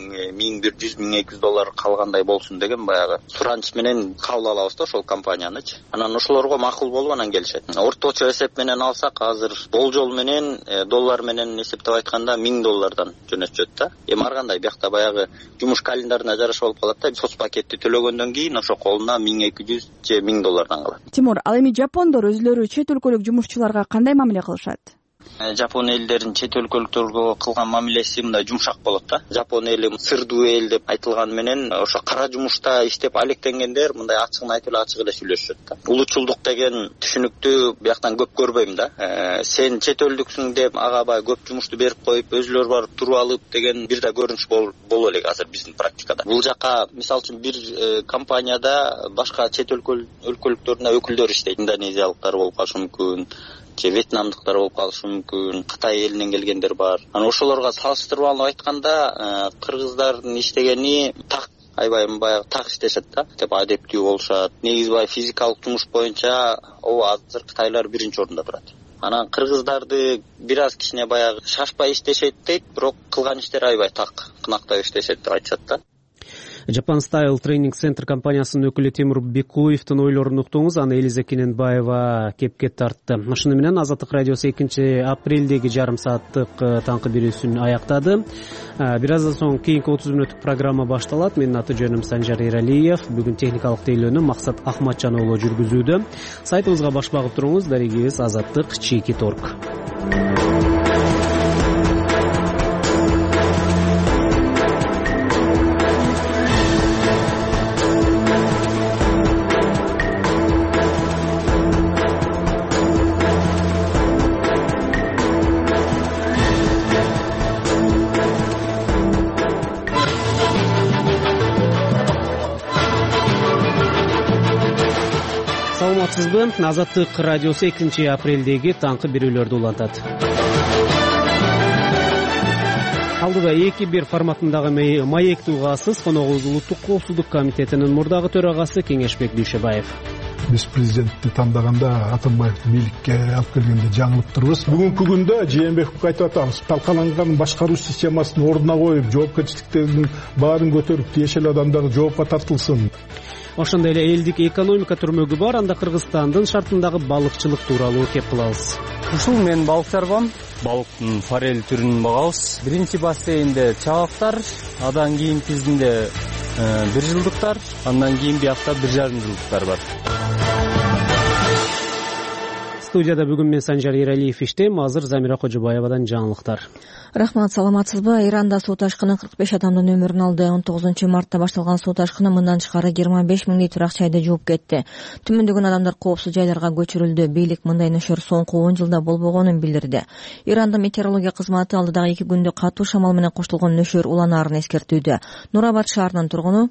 $1100, $1200 калгандай болсун деген баягы сураныч менен кабыл алабыз да ошол компаниянычы. Анан ошолорго макул болуп анан келишет. Орточо эсеп менен алсак, азыр болжол менен доллар менен эсептеп айтканда $1000 жөнөтүшөт да. Эми ар кандай биякта баягы жумуш календарына жараша болуп калат да. Соц пакетти төлөгөндөн кийин ошо колуна $1200 же $1000 калат. Тимур, ал эми жапондор өзүлөрү чет өлкөлүк жумушчуларга кандай мамиле кылышат? Жапон элдеринин чет өлкөлүктөргө кылган мамилеси мындай жумшак болот да. Жапон эли сырдуу эл деп айтылган менен ошо кара жумушта иштеп алектенгендер мындай ачыгын айтып эле ачык эле сүйлөшүшөт да. Улутчулдук деген түшүнүктү бияктан көп көрбөйм да. Сен чет элдиксиң деп ага бай көп жумушту берип коюп өзүлөрү барып туруп алып деген бир да көрүнүш боло элек азыр биздин практикада. Бул жака мисалы үчүн бир компанияда башка чет өлкөлүктөрдүн өкүлдөрү иштейт. Индонезиялыктар болуп калышы мүмкүн, же вьетнамдыктар болуп калышы мүмкүн, Кытай элинен келгендер бар. Анан ошолорго салыштырып алып айтканда, кыргыздардын иштегени так аябай баягы так иштешет да. Деп адептүү болушат. Негизи баягы физикалык жумуш боюнча азыр кытайлар биринчи орунда турат. Анан кыргыздарды бир аз кичине баягы шашпай иштешет дейт, бирок кылган иштери аябай так, кынактап иштешет деп айтышат да. Japan Style Training Center компаниясынын өкүлү Темир Бекуловдун ойлорун уктуңуз. Аны Элиза Кененбаева кепке тартты. Ошону менен Азаттык радиосу 2-апрелдеги жарым сааттык таңкы берүүсүн аяктады. Бир аздан соң кийинки 30 мүнөттүк программа башталат. Менин аты жөнүм Санжар Эралиев. Бүгүн техникалык тейлөөнү Максат Ахматжан уулу жүргүзүүдө. Сайтыбызга баш багып туруңуз. Дарегибиз azаттык.org. Саламатсызбы? Азаттык радиосу 2-апрелдеги таңкы берүүлөрдү улантат. Алдыда 2-1 форматындагы маекти угасыз. Коногубуз Улуттук коопсуздук комитетинин мурдагы төрагасы Кеңешбек Дүйшөбаев. Биз президентти тандаганда Атамбаевди бийликке алып келгенде жаңылыптырбыз. Бүгүнкү күндө Жээнбековго айтып атабыз. Талкаланган башкаруу системасын ордуна коюп, жоопкерчиликтердин баарын көтөрүп, тиешелүү адамдар жоопко тартылсын. Ошондой эле элдик экономика түрмөгү бар. Анда Кыргызстандын шартындагы балыкчылык тууралуу кеп кылабыз. Ушул мен балыкчармын. Балыктын форель түрүн багабыз. Биринчи бассейнде чабактар, андан кийин тизинде 1 жылдыктар, андан кийин биякта 1,5 жылдыктар бар. Студияда бүгүн мен Санжар Эралиев иштейм. Азыр Замира Кожобаевадан жаңылыктар. Рахмат, саламатсызбы? Иранда суу ташкыны 45 адамдын өмүрүн алды. 19 мартта башталган суу ташкыны мындан тышкары 25 миң литр акчайды жууп кетти. Түмөндөгөн адамдар коопсуз жайларга көчүрүлдү. Бийлик мындай нөшөр соңку 10 жылда болбогонун билдирди. Ирандын метеорология кызматы алдыдагы 2 күндө катуу шамал менен коштолгон нөшөр уланаарын эскертүүдө. Нурабад шаарынын тургуну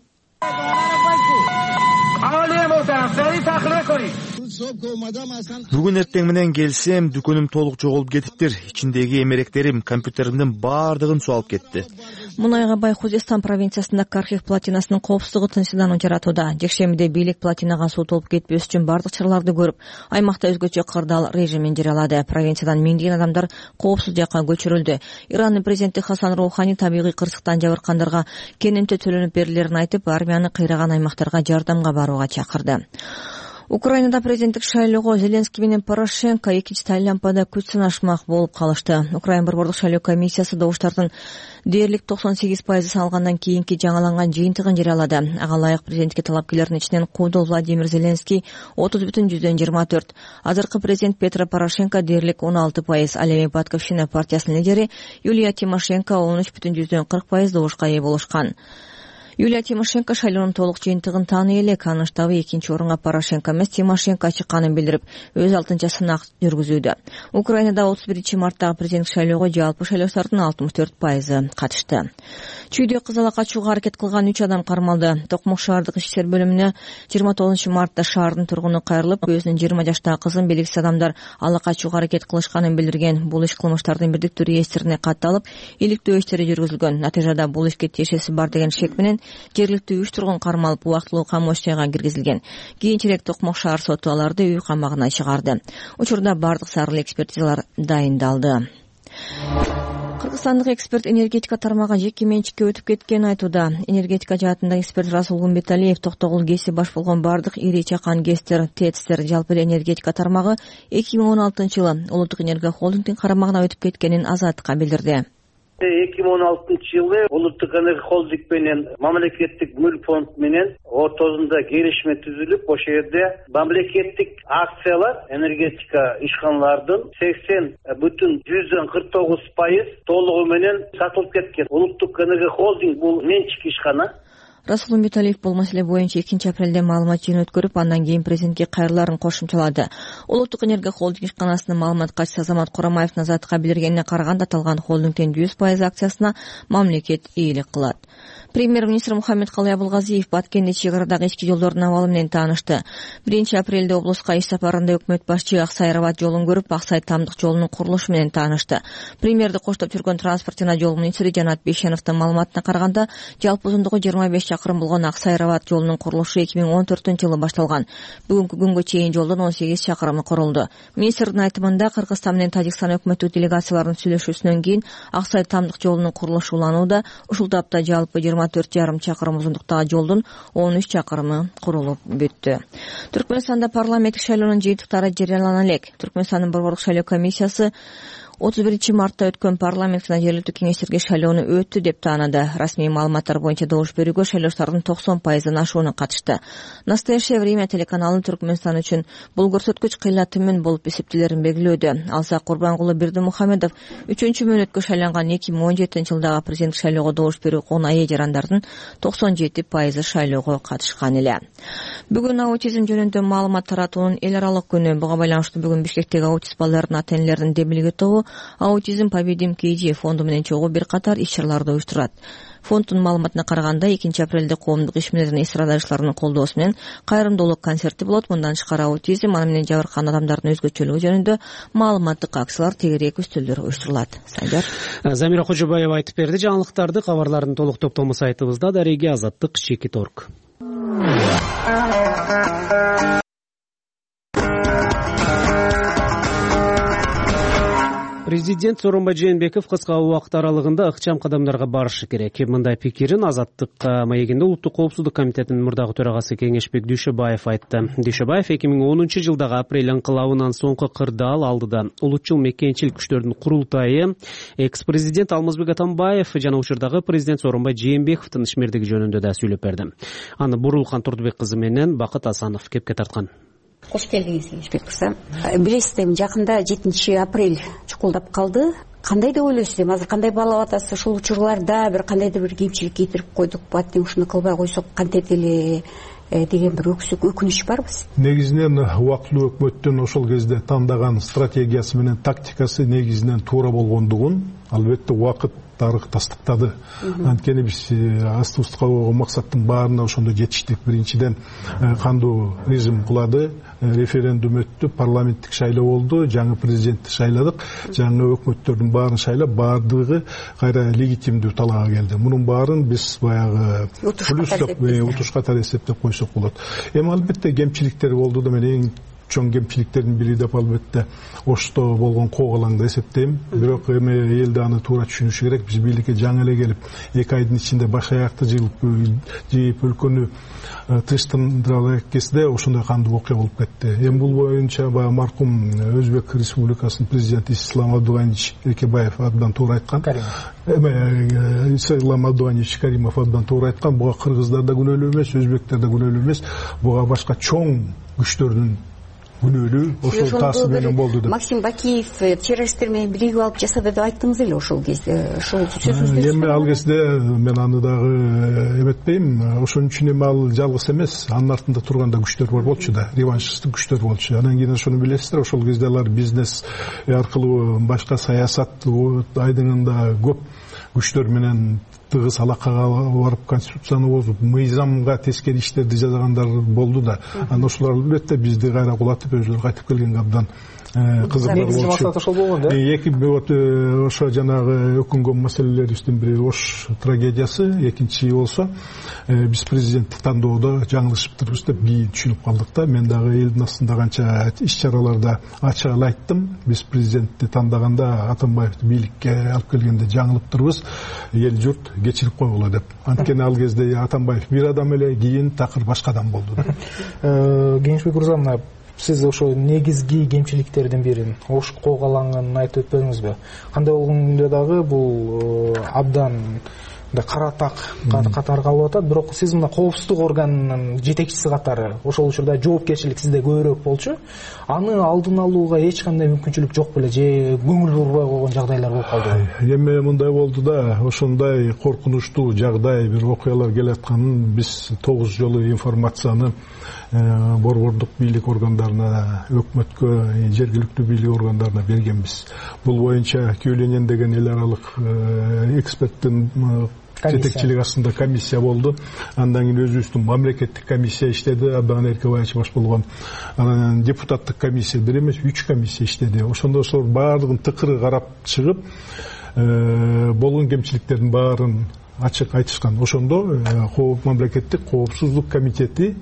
Бүгүн эртең менен келсем, дүкөнүм толук жоголуп кетиптир. Ичиндеги эмеректерим, компьютеримдин баардыгын суу алып кетти. Мунайга бай Хузестан провинциясында Кархех платинасынын коопсуздугу тынчсыздануу жаратууда. Жекшембиде бийлик платинага суу толуп кетпеш үчүн бардык чараларды көрүп, аймакта өзгөчө кырдаал режимин жарыялады. Провинциядан миңдеген адамдар коопсуз жакка көчүрүлдү. Иранын президенти Хасан Роухани табигый кырсыктан жабыркандарга кенемтө төлөнүп берилерин айтып, армияны кыйраган аймактарга жардамга барууга чакырды. Украинада президенттик шайлоого Зеленский менен Порошенко экинчи тайланпада күч сынашмак болуп калышты. Украин борбордук шайлоо комиссиясы добуштардын дээрлик 98% алгандан кийинки жаңыланган жыйынтыгын жарыялады. Ага ылайык президентке талапкерлердин ичинен Кудул Владимир Зеленский 30,24. Азыркы президент Петро Порошенко дээрлик 16%, ал эми Батьковщина партиясынын лидери Юлия Тимошенко 13,40% добушка ээ болушкан. Юлия Тимошенко шайлоонун толук жыйынтыгын тааный элек. Анын штабы экинчи орунга Порошенко эмес Тимошенко чыкканын билдирип, өз алтынча сынак жүргүзүүдө. Украинада 31 марттагы президенттик шайлоого жалпы шайлоочулардын 64% катышты. Чүйдө кызыл качууга аракет кылган 3 адам кармалды. Токмок шаардык ишер бөлүмүнө 29 мартта шаардын тургуну кайрылып, өзүнүн 20 жаштагы кызын белгисиз адамдар ала качууга аракет кылышканын билдирген. Бул иш кылмыштардын бирдиктүү реестрине катталып, иликтөө иштери жүргүзүлгөн. Натыйжада бул ишке тиешеси бар деген шек менен жергиликтүү 3 тургун кармалып, убактылуу камош жайга киргизилген. Кийинчерээк Токмок шаар соту аларды үй камагына чыгарды. Учурда бардык зарыл экспертизалар дайындалды. Кыргызстандык эксперт энергетика тармагы жеке менчикке өтүп кеткенин айтууда. Энергетика жаатындагы эксперт Расул Гумбеталиев Токтогул ГЭСи баш болгон бардык ири чакан ГЭСтер, ТЭЦтер жалпы эле энергетика тармагы 2016-жылы Улуттук энергия холдингдин карамагына өтүп кеткенин Азаттыкка билдирди. 2016-жылы Улуттук энергия холдинг менен мамлекеттик мүлк фонд менен ортосунда келишме түзүлүп, ошол жерде мамлекеттик акциялар энергетика ишканалардын 80,49% толугу менен сатылып кеткен. Улуттук энергия холдинг бул менчик ишкана. Расул Гумбеталиев бул маселе боюнча 2-апрелде маалымат жыйын өткөрүп, андан кийин президентке кайрыларын кошумчалады. Улуттук энергия холдинг ишканасынын маалымат катчысы Азамат Курамаевдин Азаттыкка билдиргенине караганда, аталган холдингдин 100% акциясына мамлекет ээлик кылат. Премьер-министр Мухаммед Калый Абылгазиев Баткенде чек арадагы ички жолдордун абалы менен таанышты. 1-апрелде облуска иш сапарында өкмөт башчы Аксай-Рабат жолун көрүп, Аксай-Тамдык жолунун курулушу менен таанышты. Премьерди коштоп жүргөн транспорт жана жол министри Жанат Бейшеновдун маалыматына караганда, жалпы узундугу 25 чакырым болгон Аксай-Рабат жолунун курулушу 2014-жылы башталган. Бүгүнкү күнгө чейин жолдон 18 чакырым курулду. Министрдин айтымында, Кыргызстан менен Тажикстан өкмөттүк делегацияларынын сүйлөшүүсүнөн кийин Аксай-Тамдык жолунун курулушу уланууда. Ушул тапта жалпы 20 4,5 чакырым узундуктагы жолдун 13 чакырымы курулуп бүттү. Түркмөнстанда парламенттик шайлоонун жыйынтыктары жарыялана элек. Түркмөнстандын борбордук шайлоо комиссиясы 31 мартта өткөн парламенттик жана жергиликтүү кеңештерге шайлоону өттү деп таанады. Расмий маалыматтар боюнча добуш берүүгө шайлоочулардын 90%-дан ашууну катышты. Настоящее время телеканалын Түркмөнстан үчүн бул көрсөткүч кыйла төмөн болуп эсептелерин белгилөөдө. Алса Курбангулы Бердимухамедов 3-мөөнөткө шайланган 2017-жылдагы президенттик шайлоого добуш берүү кугуна ээ жарандардын 97% шайлоого катышкан эле. Бүгүн аутизм жөнүндө маалымат таратуунун эл аралык күнү. Буга байланыштуу бүгүн Бишкектеги аутист балдардын ата-энелеринин демилге тобу Аутизм Победим КЖ фонду менен чогуу бир катар иш-чараларды уюштурат. Фонддун маалыматына караганда 2-апрелде коомдук иш-менен эстрадачылардын колдоосу менен кайрымдуулук концерти болот. Мындан тышкары аутизм, аны менен жабыркаган адамдардын өзгөчөлүгү жөнүндө маалыматтык акциялар, тегерек үстөлдөр уюштурулат. Замира Кожобаева айтып берди. Жаңылыктарды кабарлардын толук топтому сайтыбызда дареги azаттык.org. Президент Сооронбай Жээнбеков кыска убакыт аралыгында ыкчам кадамдарга барышы керек. Мындай пикирин Азаттык маегинде Улуттук коопсуздук комитетинин мурдагы төрагасы Кеңешбек Дүйшөбаев айтты. Дүйшөбаев 2010-жылдагы апрель инкылабынан соңку кырдаал алдыда улутчул мекенчил күчтөрдүн курултайы, экс-президент Алмазбек Атамбаев жана учурдагы президент Сооронбай Жээнбековдун ишмердиги жөнүндө да сүйлөп берди. Аны Буруулхан Турдубек кызы менен Бакыт Асанов кепке тарткан. Кош келдиңиз, Кеңешбек кызы. Билесиз, жакында 7 апрель чукулдап калды. Кандай деп ойлойсуз? Азыр кандай баалап атасыз? Ушул учурларда бир кандайдыр бир кемчилик кетирип койдук, баттен ушуну кылбай койсок кантет эле деген бир өкүнүч барбы? Негизинен убактылуу өкмөттүн ошол кезде тандаган стратегиясы менен тактикасы негизинен туура болгондугун албетте убакыт тарых тастыктады. Анткени биз асты-устка койгон максаттын баарына ошондо жетиштик. Биринчиден кандуу режим кулады, референдум өттү, парламенттик шайлоо болду, жаңы президентти шайладык, жаңы өкмөттөрдүн баарын шайлап, баардыгы кайра легитимдүү талаага келди. Мунун баарын биз баягы утуш катары эсептеп койсок болот. Эми албетте кемчиликтер болду да, мен эң чоң кемчиликтердин бири деп албетте Ошто болгон коогалаңды эсептейм. Бирок эми элде аны туура түшүнүшү керек. Биз бийликке жаңы эле келип, 2 айдын ичинде баш аякты жыйып өлкөнү тынчтандыра элек ошондой кандуу окуя болуп кетти. Эми бул боюнча баягы маркум Өзбек Республикасынын президенти Ислам Абдуганиевич Эркебаев абдан туура айткан. Ислам Абдуганиевич Каримов абдан туура айткан. Буга кыргыздар да күнөөлүү эмес, өзбектер да күнөөлүү эмес. Буга башка чоң күчтөрдүн күнөөлүү ошол таасир менен болду деп. Максим Бакиев террористтер менен биригип алып жасады деп айттыңыз эле ошол кезде. Ошол сөзүңүздө эми ал кезде мен аны дагы эметпейм. Ошон үчүн эми ал жалгыз эмес, анын артында турган да күчтөр бар болчу да, реваншисттик күчтөр болчу. Анан кийин ошону билесиздер, ошол кезде алар бизнес аркылуу башка саясат айдыңында көп күчтөр менен тыгыз алакага барып конституцияны бозуп, мыйзамга тескери иштерди жасагандар болду да. Анан ошолор албетте бизди кайра кулатып, өзүлөрү кайтып келгенге абдан кызыктар болчу. Максат ошол болгон да. Эки ошо жанагы өкүнгөн маселелерибиздин бири Ош трагедиясы, экинчи болсо биз президенттик тандоодо жаңылышыптырбыз деп кийин түшүнүп калдык да. Мен дагы элдин астында канча иш-чараларда ачык эле айттым. Биз президентти тандаганда Атамбаевди бийликке алып келгенде жаңылыптырбыз. Эл журт кечирип койгула деп. Анткени ал кезде Атамбаев бир адам эле, кийин такыр башка адам болду да. Кеңешбек мырза, сиз ошо негизги кемчиликтердин бирин Ош коогалаңын айтып өтпөдүңүзбү? Кандай болгондо дагы бул абдан кара так катары калып атат. Бирок сиз мына коопсуздук органынын жетекчиси катары ошол учурда жоопкерчилик сизде көбүрөөк болчу. Аны алдын алууга эч кандай мүмкүнчүлүк жок беле же көңүл бурбай койгон жагдайлар болуп калдыбы? Эми мындай болду да, ошондой коркунучтуу жагдай, бир окуялар келатканын биз 9 жолу информацияны борбордук бийлик органдарына, өкмөткө, жергиликтүү бийлик органдарына бергенбиз. Бул боюнча Күйленен деген эл аралык эксперттин жетекчилиги астында комиссия болду. Андан кийин өзүбүздүн мамлекеттик комиссия иштеди, Абдан Эркебаевич баш болгон. Анан депутаттык комиссия бир эмес 3 комиссия иштеди. Ошондо ошол баардыгын тыкыры карап чыгып, болгон кемчиликтердин баарын ачык айтышкан. Ошондо мамлекеттик коопсуздук комитети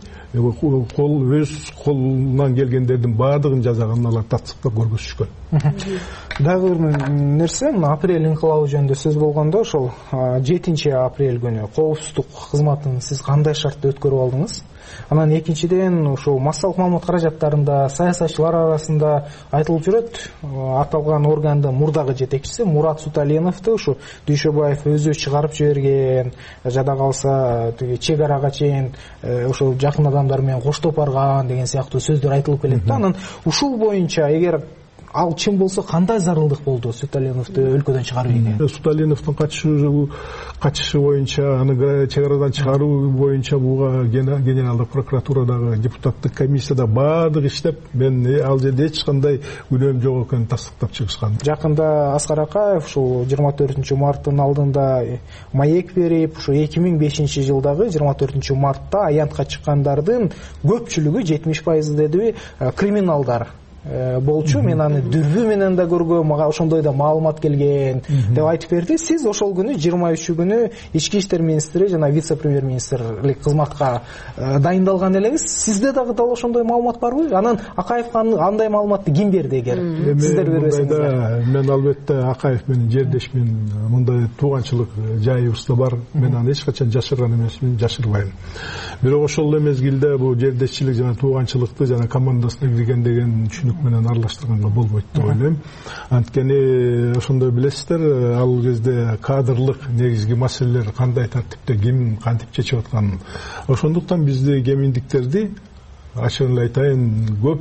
өз колунан келгендердин баардыгын жасаганын алар таттыктап көргөзүшкөн. дагы бир нерсе, апрель инкылабы жөнүндө сөз болгондо, ошол 7 апрель күнү коопсуздук кызматын сиз кандай шартта өткөрүп алдыңыз? Анан экинчиден, ошол массалык маалымат каражаттарында саясатчылар арасында айтылып жүрөт, аталган органдын мурдагы жетекчиси Мурат Суталиновду ушу Дүйшөбаев өзү чыгарып жиберген, жада калса тиги чек арага чейин ошол жакын адамдар менен коштоп барган деген сыяктуу сөздөр айтылып келет да. Анан ушул боюнча эгер ал чын болсо кандай зарылдык болду Суталиновду өлкөдөн чыгаруу экен? Суталиновдун качышы боюнча, аны чек арадан чыгаруу боюнча буга генералдык прокуратурадагы депутаттык комиссияда баардык иштеп, мен ал жерде эч кандай күнөөм жок экенин тастыктап чыгышкан. Жакында Аскар Акаев ушул 24 марттын алдында маек берип, ушу 2005 жылдагы 24 мартта аянтка чыккандардын көпчүлүгү 70% дедиби криминалдар болчу. Мен аны дүрбү менен да көргөм, мага ошондой да маалымат келген деп айтып берди. Сиз ошол күнү 23 күнү ички иштер министри жана вице-премьер-министрлик кызматка дайындалган элеңиз. Сизде дагы дал ошондой маалымат барбы? Анан Акаевга андай маалыматты ким берди эгер сиздер бербесеңиздер? Мен албетте Акаев менен жердешмин, мындай тууганчылык жайыбыз да бар. Мен аны эч качан жашырган эмесмин, жашырбайм. Бирок ошол эле мезгилде бул жердешчилик жана тууганчылыкты жана командасына кирген деген менен аралаштырганга болбойт деп ойлойм. Анткени ошондой билесиздер, ал кезде кадрлык негизги маселелер кандай тартипте ким кантип чечип атканын. Ошондуктан бизди кеминдиктерди, ачыгын эле айтайын, көп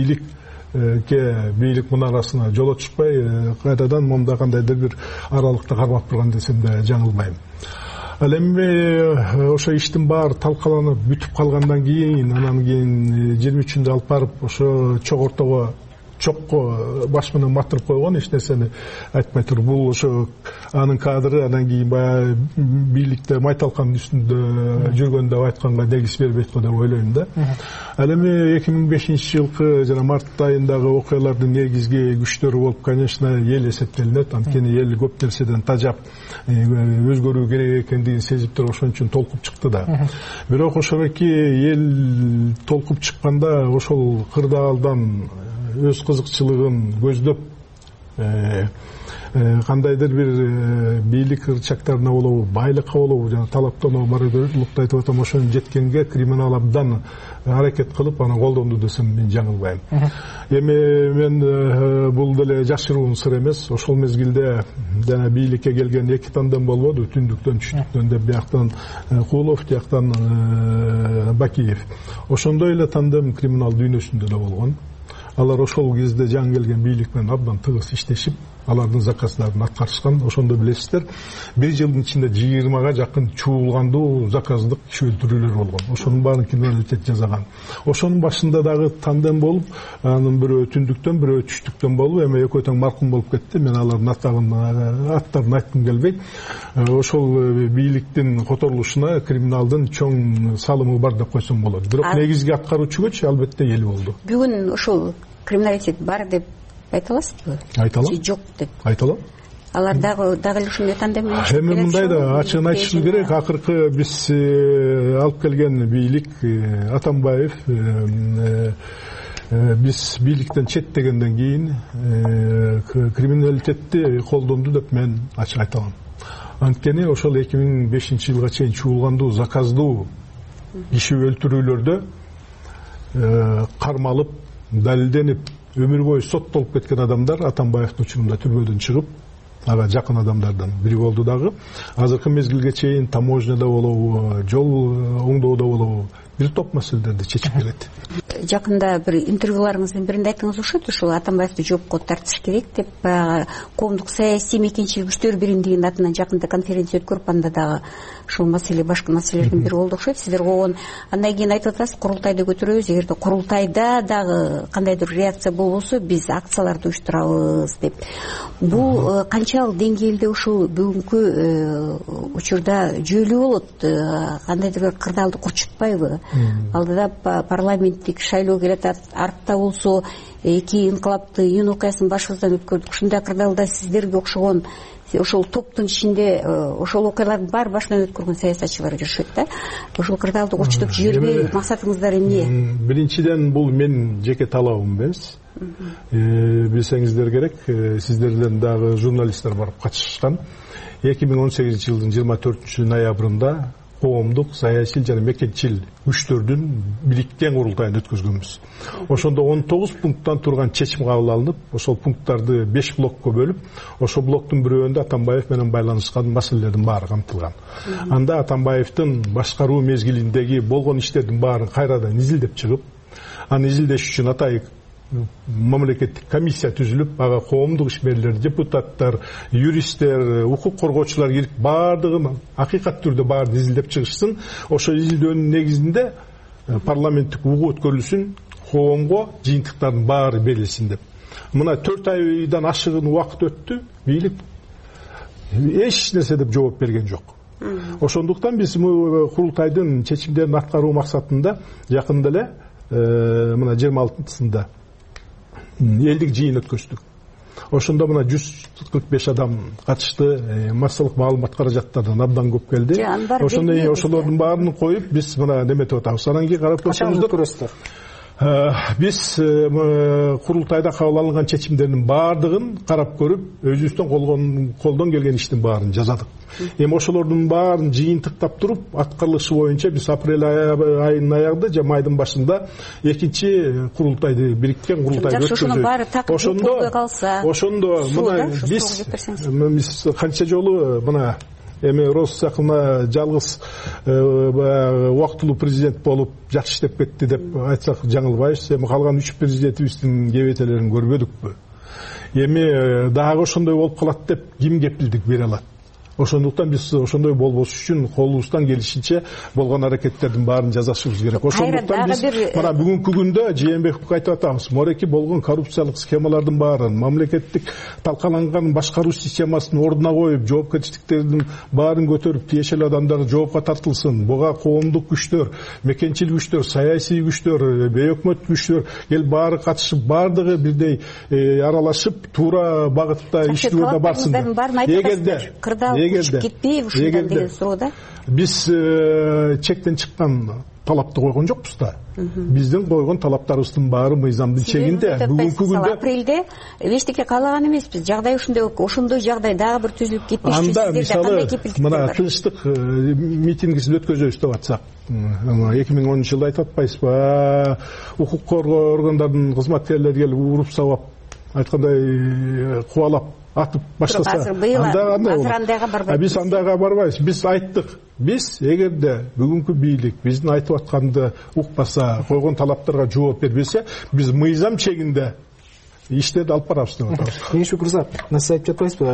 бийлик мунарасына жолотушпай, кайрадан монда кандайдыр бир аралыкта кармап турган десем да жаңылбайм. Ал эми ошо иштин баары талкаланып бүтүп калгандан кийин, анан кийин 23-үндө алып барып ошо чокко баш менен матырып койгон, эч нерсени айтпай туруп, бул ошо анын кадры анан кийин баягы бийликте майталкандын үстүндө жүргөн деп айтканга негиз бербейт го деп ойлойм да. Ал эми 2005-жылкы жана март айындагы окуялардын негизги күчтөрү болуп, конечно, эл эсептелинет. Анткени эл көп нерседен тажап, өзгөрүү керек экендигин сезип туруп ошон үчүн толкуп чыкты да. Бирок ошоки эл толкуп чыкканда ошол кырдаалдан өз кызыкчылыгын көздөп, кандайдыр бир бийлик ырчактарына болобу, байлыкка болобу, жана талаптануу мародерлукты айтып атам, ошону жеткенге криминал абдан аракет кылып аны колдонду десем мен жаңылбайм. Эми мен бул деле жашыруун сыр эмес. Ошол мезгилде жана бийликке келген эки тандем болбоду, түндүктөн түштүктөн деп, бияктан Куулов, тияктан Бакиев. Ошондой эле тандем криминал дүйнөсүндө да болгон. Алар ошол кезде жаңы келген бийлик менен абдан тыгыз иштешип, алардын заказдарын аткарышкан. Ошондо билесиздер, бир жылдын ичинде 20га жакын чуулгандуу заказдык иш өлтүрүүлөр болгон. Ошонун баарын криминалитет жазаган. Ошонун башында дагы тандем болуп, анын бирөө түндүктөн, бирөө түштүктөн болуп, эми экөө тең маркум болуп кетти. Мен алардын аттарын айткым келбейт. Ошол бийликтин которулушуна криминалдын чоң салымы бар деп койсом болот. Бирок негизги аткаруучу күч албетте эл болду. Бүгүн ошол криминалитет бар деп айта аласызбы? Айта алам. Жок деп. Айта алам. Алар дагы ушундай тандем менен иштеп келет. Эми мындай да ачыгын айтышым керек, акыркы биз алып келген бийлик Атамбаев биз бийликтен четтегенден кийин криминалитетти колдонду деп мен ачык айта алам. Анткени ошол 2005-жылга чейин чуулгандуу заказдуу киши өлтүрүүлөрдө кармалып, далилденип, өмүр бою соттолуп кеткен адамдар Атамбаевдин учурунда түрмөдөн чыгып, ага жакын адамдардан бири болду дагы. Азыркы мезгилге чейин таможняда болобу, жол оңдоодо болобу, бир топ маселелерди чечип келет. Жакында бир интервьюларыңыздын биринде айттыңыз ошот, ушул Атамбаевди жоопко тартыш керек деп, коомдук саясий мекенчилик күчтөр биримдигинин атынан жакында конференция өткөрүп, анда дагы ушул маселе башкы маселелердин бири болду окшойт. Сиздер койгон, андан кийин айтып атасыз, курултайды көтөрөбүз, эгерде курултайда дагы кандайдыр реакция болбосо биз акцияларды уюштурабыз деп. Бул канчалык деңгээлде ушул бүгүнкү учурда жүйөлүү болот? Кандайдыр бир кырдаалды курчутпайбы? Алдыда парламенттик шайлоо келатат, артта болсо эки инкылапты июнь окуясын башыбыздан өткөрдүк. Ушундай кырдаалда сиздерге окшогон ошол топтун ичинде ошол окуялардын баары башынан өткөргөн саясатчылар жүрүшөт да. Ошол кырдаалды курчутуп жибербей максатыңыздар эмне? Биринчиден, бул менин жеке талабым эмес. Билсеңиздер керек, сиздерден дагы журналисттер барып катышкан. 2018-жылдын 24 ноябрында коомдук, саясий жана мекенчил күчтөрдүн бириктен курултайын өткөзгөнбүз. Ошондо 19 пункттан турган чечим кабыл алынып, ошол пункттарды 5 блокко бөлүп, ошол блоктун бирөөндө Атамбаев менен байланышкан маселелердин баары камтылган. Анда Атамбаевдин башкаруу мезгилиндеги болгон иштердин баарын кайрадан изилдеп чыгып, аны изилдеш үчүн атайык мамлекеттик комиссия түзүлүп, ага коомдук ишмерлер, депутаттар, юристтер, укук коргоочулар кирип, баардыгын акыйкат түрдө баарын изилдеп чыгышсын. Ошо изилдөөнүн негизинде парламенттик угуу өткөрүлсүн, коомго жыйынтыктардын баары берилсин деп. Мына 4 айдан ашыгын убакыт өттү, бийлик эч нерсе деп жооп берген жок. Ошондуктан биз курултайдын чечимдерин аткаруу максатында жакында эле мына 26-сында элдик жыйын өткөздүк. Ошондо мына 145 адам катышты, массалык маалымат каражаттарынан абдан көп келди. Ошондо ошолордун баарын коюп, биз мына неметип атабыз. Анан кийин карап көрсөңүздөр, биз курултайда кабыл алынган чечимдердин баардыгын карап көрүп, өзүбүздөн колдон келген иштин баарын жазадык. Эми ошолордун баарын жыйынтыктап туруп, аткарылышы боюнча биз апрель айынын аягында же майдын башында экинчи курултайды, бириккен курултайды өткөзөбүз. Ошондо мына биз канча жолу мына эми Россакына жалгыз убактылуу президент болуп жакшы иштеп кетти деп айтсак жаңылбайбыз. Эми калган 3 президентибиздин кебетелерин көрбөдүкпү? Эми дагы ошондой болуп калат деп ким кепилдик бере алат? Ошондуктан биз ошондой болбош үчүн колубуздан келишинче болгон аракеттердин баарын жасашыбыз керек. Ошондуктан биз мына бүгүнкү күндө Жээнбековго айтып атабыз. Мореки болгон коррупциялык схемалардын баарын, мамлекеттик талкаланган башкаруу системасын ордуна коюп, жоопкерчиликтердин баарын көтөрүп, тиешелүү адамдар жоопко тартылсын. Буга коомдук күчтөр, мекенчил күчтөр, саясий күчтөр, бейөкмөт күчтөр кел баары катышып, баардыгы бирдей аралашып, туура багытта иштөө барсын. Эгерде биз чектен чыккан талапты койгон жокпуз да. Биздин койгон талаптарыбыздын баары мыйзамдын чегинде. Бүгүнкү күндө апрелде эчтеке каалаган эмеспиз. Жагдай ошондой жагдай дагы бир түзүлүп кетпеш. Анда мисалы мына тынчтык митингисин өткөзөбүз деп атсак, 2010-жылда айтып атпайсызбы? Укук коргоо органдардын кызматкерлери келип уруп сабап, айткандай кубалап атып баштаса, биз андайга барбайбыз. Биз айттык. Биз эгерде бүгүнкү бийлик биздин айтып атканды укпаса, койгон талаптарга жооп бербесе, биз мыйзам чегинде иштерди алып барабыз деп атабыз. Кеңешбек мырза, сиз айтып жатпайсызбы?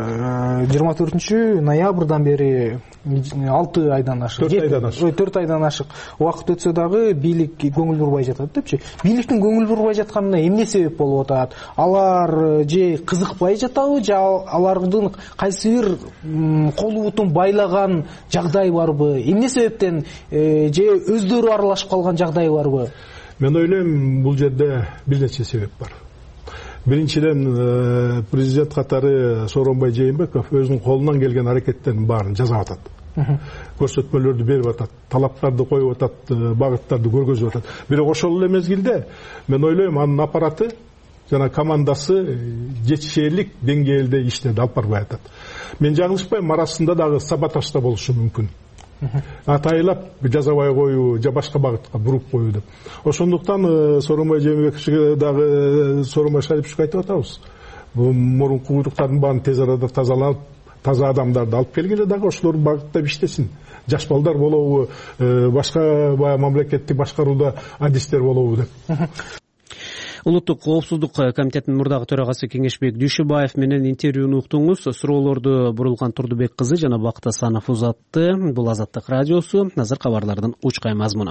24 ноябрдан бери 6 айдан ашык, 4 айдан ашык убакыт өтсө дагы бийлик көңүл бурбай жатат депчи. Бийликтин көңүл бурбай жатканына эмне себеп болуп атат? Алар же кызыкпай жатабы, же алардын кайсы бир колу бутун байлаган жагдай барбы? Эмне себептен же өздөрү аралашып калган жагдай барбы? Мен ойлойм, бул жерде бир нече себеп бар. Биринчиден, президент катары Сооронбай Жээнбеков өзүнүн колунан келген аракеттердин баарын жасап атат. Көрсөтмөлөрдү берип атат, талаптарды коюп атат, багыттарды көргөзүп атат. Бирок ошол эле мезгилде мен ойлойм, анын аппараты жана командасы жетишээрлик деңгээлде иштерди алып барбай атат. Мен жаңылышпайм, арасында дагы саботаж да болушу мүмкүн. Атайлап жазабай коюу же башка багытка буруп коюу деп. Ошондуктан Сооронбай Жээнбековго дагы Сооронбай Шариповго айтып атабыз. Мурунку буйруктардын баарын тез арада тазалап, таза адамдарды алып келгиле дагы ошолор багыттап иштесин. Жаш балдар болобу, башка мамлекеттик башкарууда адистер болобу деп. Улуттук коопсуздук комитетинин мурдагы төрагасы Кеңешбек Дүйшөбаев менен интервьюну уктуңуз. Суроолорду Бурулган Турдубек кызы жана Бакыт Асанов узатты. Бул Азаттык радиосу. Азыр кабарлардын учкай мазмуну.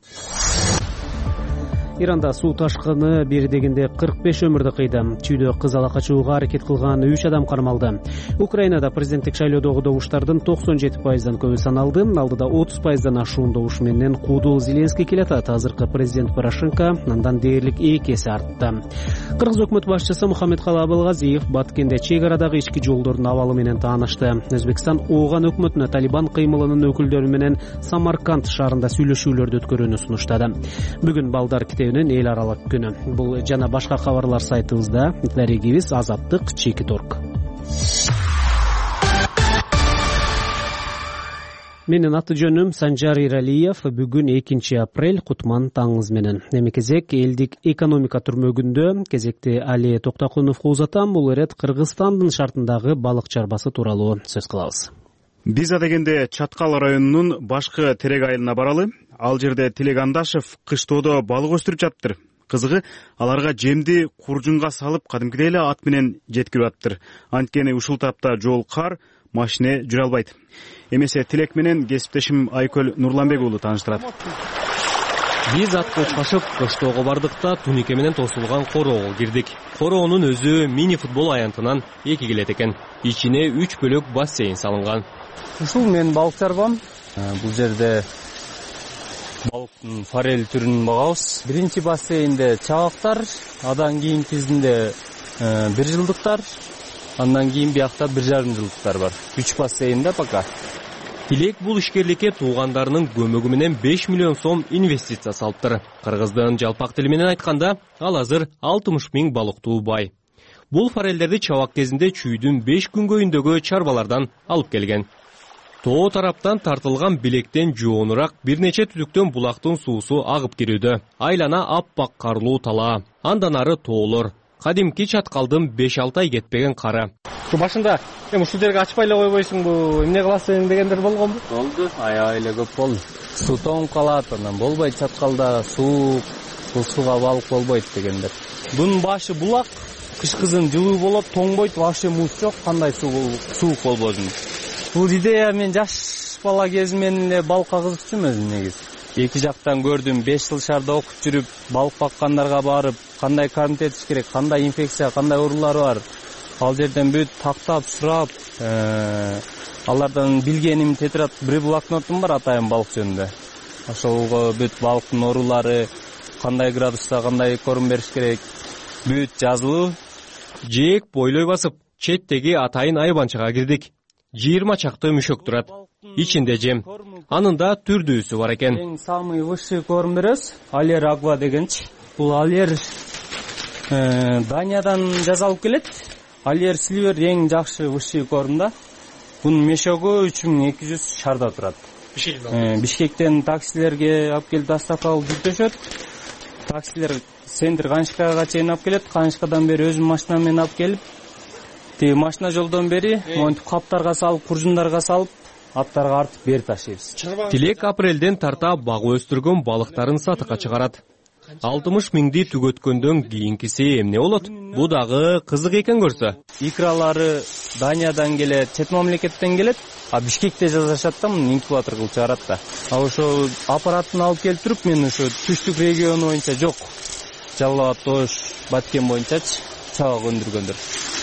Иранда суу ташкыны бери дегенде 45 өмүрдү кыйды. Чүйдө кыз ала качууга аракет кылган 3 адам кармалды. Украинада президенттик шайлоодогу добуштардын 97%дан көбү саналды. Алдыда 30%дан ашуун добуш менен Куудул Зеленский келатат. Азыркы президент Порошенко андан дээрлик 2 эсе артты. Кыргыз өкмөт башчысы Мухаммедкалый Абылгазиев Баткенде чек арадагы ички жолдордун абалы менен таанышты. Өзбекстан Ооган өкмөтүнө Талибан кыймылынын өкүлдөрү менен Самарканд шаарында сүйлөшүүлөрдү өткөрүүнү сунуштады. Бүгүн балдар эсебинен эл аралык күнү. Бул жана башка кабарлар сайтыбызда. Дарегибиз Азаттык /Чекит.орг. Менин аты жөнүм Санжар Иралиев. Бүгүн 2 апрель, кутман таңыңыз менен. Эми кезек элдик экономика түрмөгүндө кезекти Али Токтокуновго узатам. Бул ирет Кыргызстандын шартындагы балык чарбасы тууралуу сөз кылабыз. Биз адегенде Чаткал районунун башкы терек айылына баралы. Ал жерде Тилек Андашев кыштоодо балык өстүрүп жатыптыр. Кызыгы, аларга жемди куржунга салып, кадимкидей эле ат менен жеткирип атыптыр. Анткени ушул тапта жол кар, машина жүрө албайт. Эмесе Тилек менен кесиптешим Айкөл Нурланбек уулу тааныштырат. Биз ат кочкашып Көштоого бардык да тунике менен тосулган короого кирдик. Короонун өзү мини футбол аянтынан 2 келет экен. Ичине 3 бөлөк бассейн салынган. Ушул менин балык чарбам. Бул жерде балыктын форель түрүн багабыз. Биринчи бассейнде чабактар, адан кийин тизинде 1 жылдыктар, андан кийин биякта 1,5 жылдыктар бар. 3 бассейнде пока. Тилек бул ишкерликке туугандарынын көмөгү менен 5 миллион сом инвестиция салыптыр. Кыргыздын жалпак тили менен айтканда, ал азыр 60 000 балыктуу бай. Бул форелдерди чабак кезинде чүйдүн 5 күнгөйүндөгү чарбалардан алып келген. Тоо тараптан тартылган билектен жоонураак бир нече түтүктөн булактын суусу агып кирүүдө. Айлана аппак карлуу талаа. Андан ары тоолор. Кадимки Чаткалдын 5-6 ай кетпеген кары. Башында ушул жерге ачпай эле койбойсуңбу, эмне кыласың дегендер болгонбу? Болду, аябай эле көп болду. Суу тоңуп калат, анан болбойт Чаткалда суу, бул сууга балык болбойт дегендер. Бунун башы булак, кышкызын жылуу болот, тоңбойт, вообще муз жок, кандай суук болбосун. Бул идея мен жаш бала кезимден эле балыкка кызыкчумун өзүм негизи. Эки жактан көрдүм, 5 жыл шаарда окуп жүрүп, балык баккандарга барып, кандай карантин этиш керек, кандай инфекция, кандай оорулар бар. Ал жерден бүт тактап, сурап, алардан билгеним тетират бир блокнотум бар атайын балык жөнүндө. Ошолго бүт балыктын оорулары, кандай градуста, кандай корм бериш керек, бүт жазылуу. Жээк бойлой басып, четтеги атайын айбанчага кирдик. 20 чакты мүшөк турат. Ичинде жем. Анында түрдүүсү бар экен. Эң самый высший корм беребиз, Алер Агва дегенчи. Бул Алер Даниядан жасалып келет. Алер Сливер эң жакшы высший кормда. Бунун мешогу 3200 шарда турат. Бишкектен таксилерге алып келип доставка кылып жүртөшөт. Таксилер центр Канышкага чейин алып келет. Канышкадан бери өзүм машина менен алып келип, тиги машина жолдон бери монтип каптарга салып, куржундарга салып, аттарга артып бери ташыйбыз. Тилек апрелден тарта багы өстүргөн балыктарын сатыкка чыгарат. 60 000 түгөткөндөн кийинкиси эмне болот? Бу дагы кызык экен көрсө. Икралары Даниядан келет, чет мамлекеттен келет, а Бишкекте жасашат да, муну инкубатор кылып чыгарат да. А ошо аппаратын алып келтирип, мен ошо түштүк регион боюнча жок. Жалал Абад, Ош, Баткен боюнчачы чабак өндүргөндөр.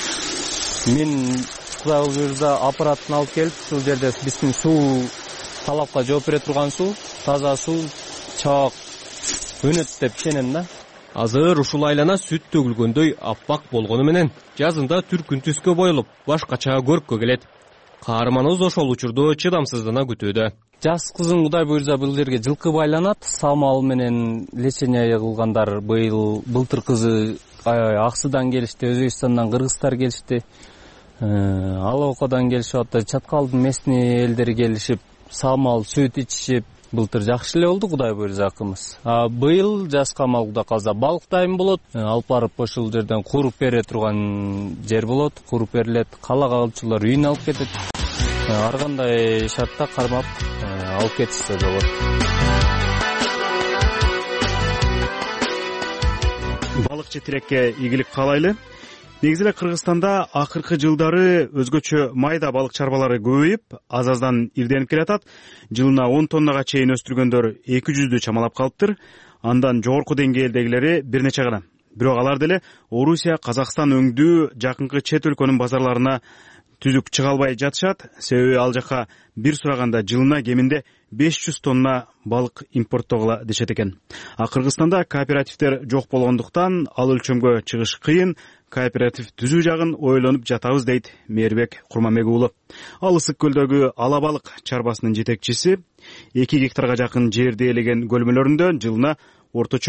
Мен Кудай буюрса аппаратын алып келип, ушул жерде биздин суу талапка жооп бере турган суу, таза суу, чабак өнөт деп ишенем да. Азыр ушул айлана сүт төгүлгөндөй аппак болгону менен жазында түркүн түскө боелуп, башкача көрккө келет. Каарманыбыз ошол учурду чыдамсыздана күтүүдө. Жас кызым Кудай буюрса бул жерге жылкы байланат, самал менен лечение кылгандар былтыр кызы Аксыдан келишти, Өзбекстандан кыргыздар келишти. Алокодан келишип атты, Чаткалдын местный элдери келишип, самал сүт ичишип, былтыр жакшы эле болду Кудай буюрса акыбыз. Быйыл жаз камал Кудай калса балык дайым болот. Алып барып ошол жерден куруп бере турган жер болот, куруп берилет, калагалчылар үйүнө алып кетет. Ар кандай шартта кармап алып кетишсе болот. Балыкчы Тилекке ийгилик каалайлы. Негизи эле Кыргызстанда акыркы жылдары өзгөчө майда балык чарбалары көбөйүп, аз-аздан ирденип келатат. Жылына 10 тоннага чейин өстүргөндөр 200дү чамалап калыптыр. Андан жогорку деңгээлдегилери бир нече гана. Бирок алар деле Орусия, Казакстан өңдүү жакынкы чет өлкөнүн базарларына түзүк чыга албай жатышат. Себеби ал жака бир сураганда жылына кеминде 500 тонна балык импорттогула дешет экен. А Кыргызстанда кооперативдер жок болгондуктан ал өлчөмгө чыгыш кыйын. Кооператив түзүү жагын ойлонуп жатабыз дейт Мээрбек Курманбек уулу. Ал Ысык көлдөгү ала балык чарбасынын жетекчиси 2 гектарга жакын жерди ээлеген көлмөлөрүндө жылына орточо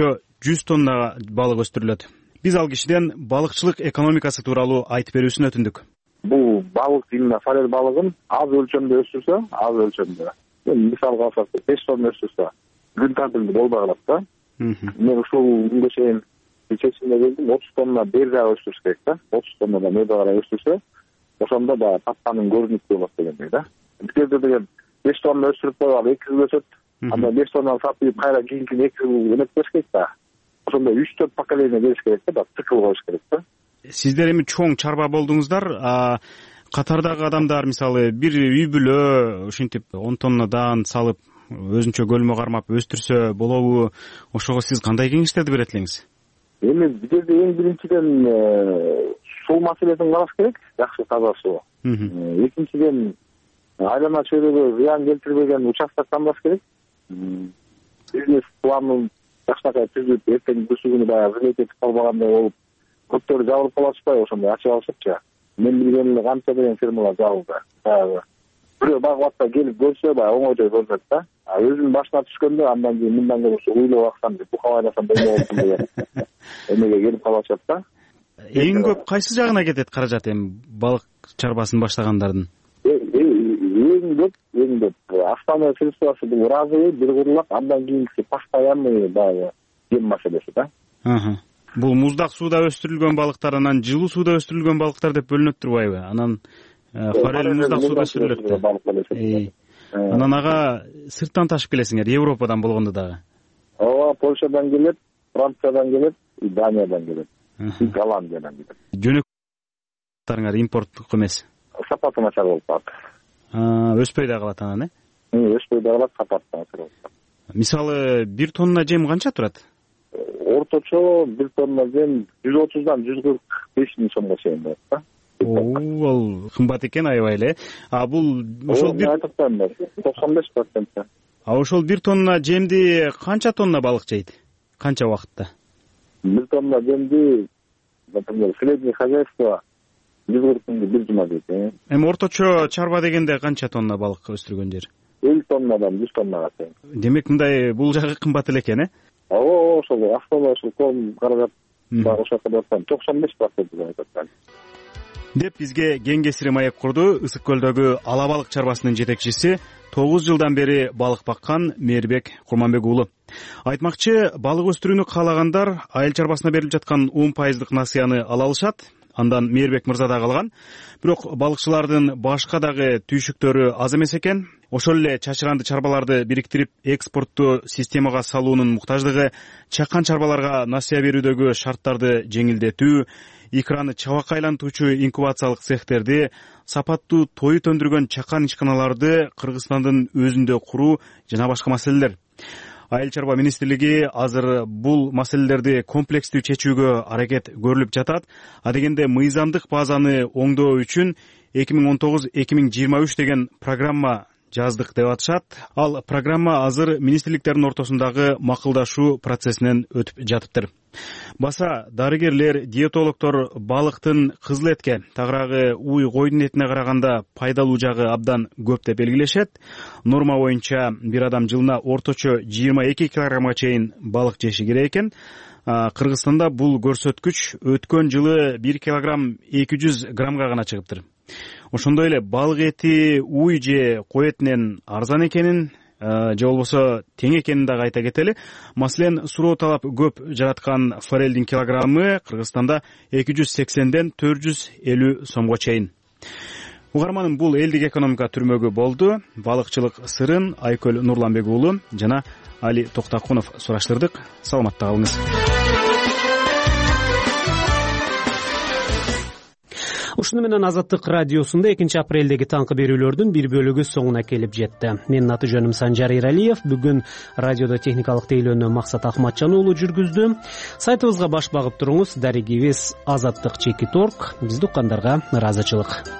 100 тонна балык өстүрүлөт. Биз ал кишиден балыкчылык экономикасы тууралуу айтып берүүсүн өтүндүк. Бул балык именно форель балыгын аз өлчөмдө өстүрсө, мисалга алсак 5 тонна өстүрсө күн тартымдуу болбой калат да. Мен ушул күнгө чейин чечимге келдим, 30 тонна бери жагы өстүрүш керек да. 30 тоннадан өйдө карай өстүрсө, ошондо да татканын көрүнүктүү болот дегендей да. Бизде деген 5 тонна өстүрүп койгон 2 жыл өсөт. Анда 5 тоннаны сатып кайра кийинки 2 жыл өнөктөш керек да. Ошондо 3-4 поколение бериш керек да, цикл коюш керек да. Сиздер эми чоң чарба болдуңуздар, катардагы адамдар мисалы бир үй бүлө ушинтип 10 тоннадан салып өзүнчө көлмө кармап өстүрсө болобу? Ошого сиз кандай кеңештерди берет элеңиз? Эми бизде эң биринчиден суу маселесин караш керек, жакшы таза суу. Экинчиден айлана чөйрөгө зыян келтирбеген участок тандаш керек. Бизнес планын жакшынакай түзүп, эртең күнү баягы зылет этип калбагандай болуп, көптөрү жабылып калышпай ошондой ачып алышыпчы. Мен билгеним эле канча деген фирмалар жабылды. Баягы бирөө багып атса келип көрсө, баягы оңойдой көрүнөт да. Өзүнүн башына түшкөндө андан кийин мындан көрсө уйлап аксам деп букабайласам болмок деген эмеге келип калышат да. Эң көп кайсы жагына кетет каражат эми балык чарбасын баштагандардын? Эң көп основной средствосы бул разовый, бир курулак, андан кийинкиси постоянный баягы кем маселеси да. Бул муздак сууда өстүрүлгөн балыктар, анан жылуу сууда өстүрүлгөн балыктар деп бөлүнөт турбайбы? Анан форель муздак сууда өстүрүлөт. Анан ага сырттан ташып келесиңер, Европадан болгондо дагы. Ооба, Польшадан келет, Франциядан келет, Даниядан келет, Голландиядан келет. Жөнөктөрүңөр импорттук эмес. Сапаты начар болуп калат. Өспөй да калат анан, Өспөй да калат, сапаты начар болуп калат. Мисалы, 1 тонна жем канча турат? Орточо 1 тонна жем 130дан 145 миң сомго чейин болот да. Ал кымбат экен аябай эле. Бул ошол 95%. Ошол 1 тонна жемди канча тонна балык жейт? Канча убакытта? 1 тонна жемди, например, средний хозяйство 140 күндө бир жума жейт. Эми орточо чарба дегенде канча тонна балык өстүргөн жер? 50 тоннадан 100 тоннага чейин. Демек мындай бул жагы кымбат эле экен, ошол основной ошол корм каражат бар ошол кадаттан 95% айтат. Деп бизге кеңгесири маек курду Ысык көлдөгү ала балык чарбасынын жетекчиси, 9 жылдан бери балык баккан Мээрбек Курманбек уулу. Айтмакчы, балык өстүрүүнү каалагандар айыл чарбасына берилип жаткан 10% насыяны ала алышат. Андан Мээрбек мырза да калган. Бирок балыкчылардын башка дагы түйшүктөрү аз эмес экен. Ошол эле чачыранды чарбаларды бириктирип экспортту системага салуунун муктаждыгы, чакан чарбаларга насыя берүүдөгү шарттарды жеңилдетүү, икраны чабакка айлантуучу инкубациялык цехтерди, сапаттуу тоют өндүргөн чакан ишканаларды Кыргызстандын өзүндө куруу жана башка маселелер. Айыл чарба министрлиги азыр бул маселелерди комплекстүү чечүүгө аракет көрүлүп жатат. Дегенде мыйзамдык базаны оңдоо үчүн 2019-2023 деген программа жаздык деп атышат. Ал программа азыр министрликтердин ортосундагы макулдашуу процессинен өтүп жатыптыр. Баса дарыгерлер, диетологдор балыктын кызыл этке, тагыраагы уй койдун этине караганда пайдалуу жагы абдан көп деп белгилешет. Норма боюнча бир адам жылына орточо 22 килограммга чейин балык жеши керек экен. Кыргызстанда бул көрсөткүч өткөн жылы 1 килограмм 200 граммга гана чыгыптыр. Ошондой эле балык эти уй же кой этинен арзан экенин, же болбосо тең экенин дагы айта кетели. Маселен, суроо талап көп жараткан форелдин килограммы Кыргызстанда 280ден 450 сомго чейин. Угарманым, бул элдик экономика түрмөгү болду. Балыкчылык сырын Айкөл Нурланбек уулу жана Али Токтакунов сураштырдык. Саламатта калыңыз. Ушуну менен Азаттык радиосунда 2 апрелдеги таңкы берүүлөрдүн бир бөлүгү соңуна келип жетти. Менин аты жөнүм Санжар Иралиев. Бүгүн радиодо техникалык тейлөөнү Максат Ахматжан уулу жүргүздү. Сайтыбызга баш багып туруңуз. Дарегибиз azаттык.org. Бизди уккандарга ыраазычылык.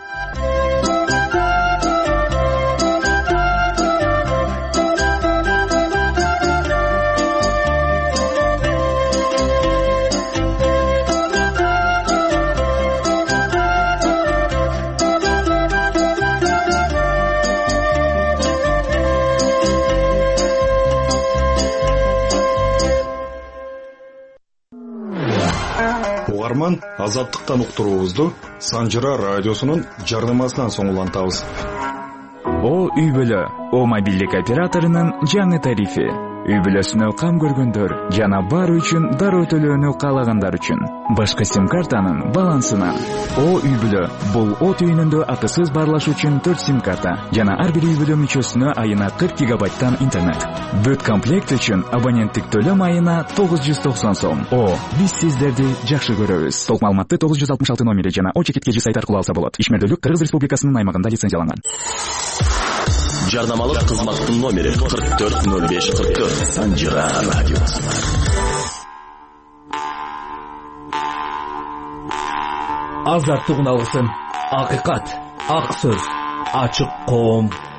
заман азаттыктан уктуруубузду Санжыра радиосунун жардамасынан соң улантабыз. О үй бүлө, О мобилдик операторунун жаңы тарифи. Үй бүлөсүнө кам көргөндөр жана бар үчүн дароо төлөөнү каалагандар үчүн башка сим-картанын балансынан. О үй бүлө, бул от үйүнүндө акысыз барлаш үчүн 4 сим-карта жана ар бир үй бүлө мүчөсүнө айына 40 гигабайттан интернет. Бүт комплект үчүн абоненттик төлөм айына 990 сом. О, биз сиздерди жакшы көрөбүз. Толук маалыматты 966 номери жана О-чекиткежи сайт аркылуу алса болот. Ишмердүүлүк Кыргыз Республикасынын аймагында лицензияланган. Жарнамалык кызматтын номери 440544 Санжыра радиосы. Азаттык уналгысын, акыйкат, ак сөз, ачык коом.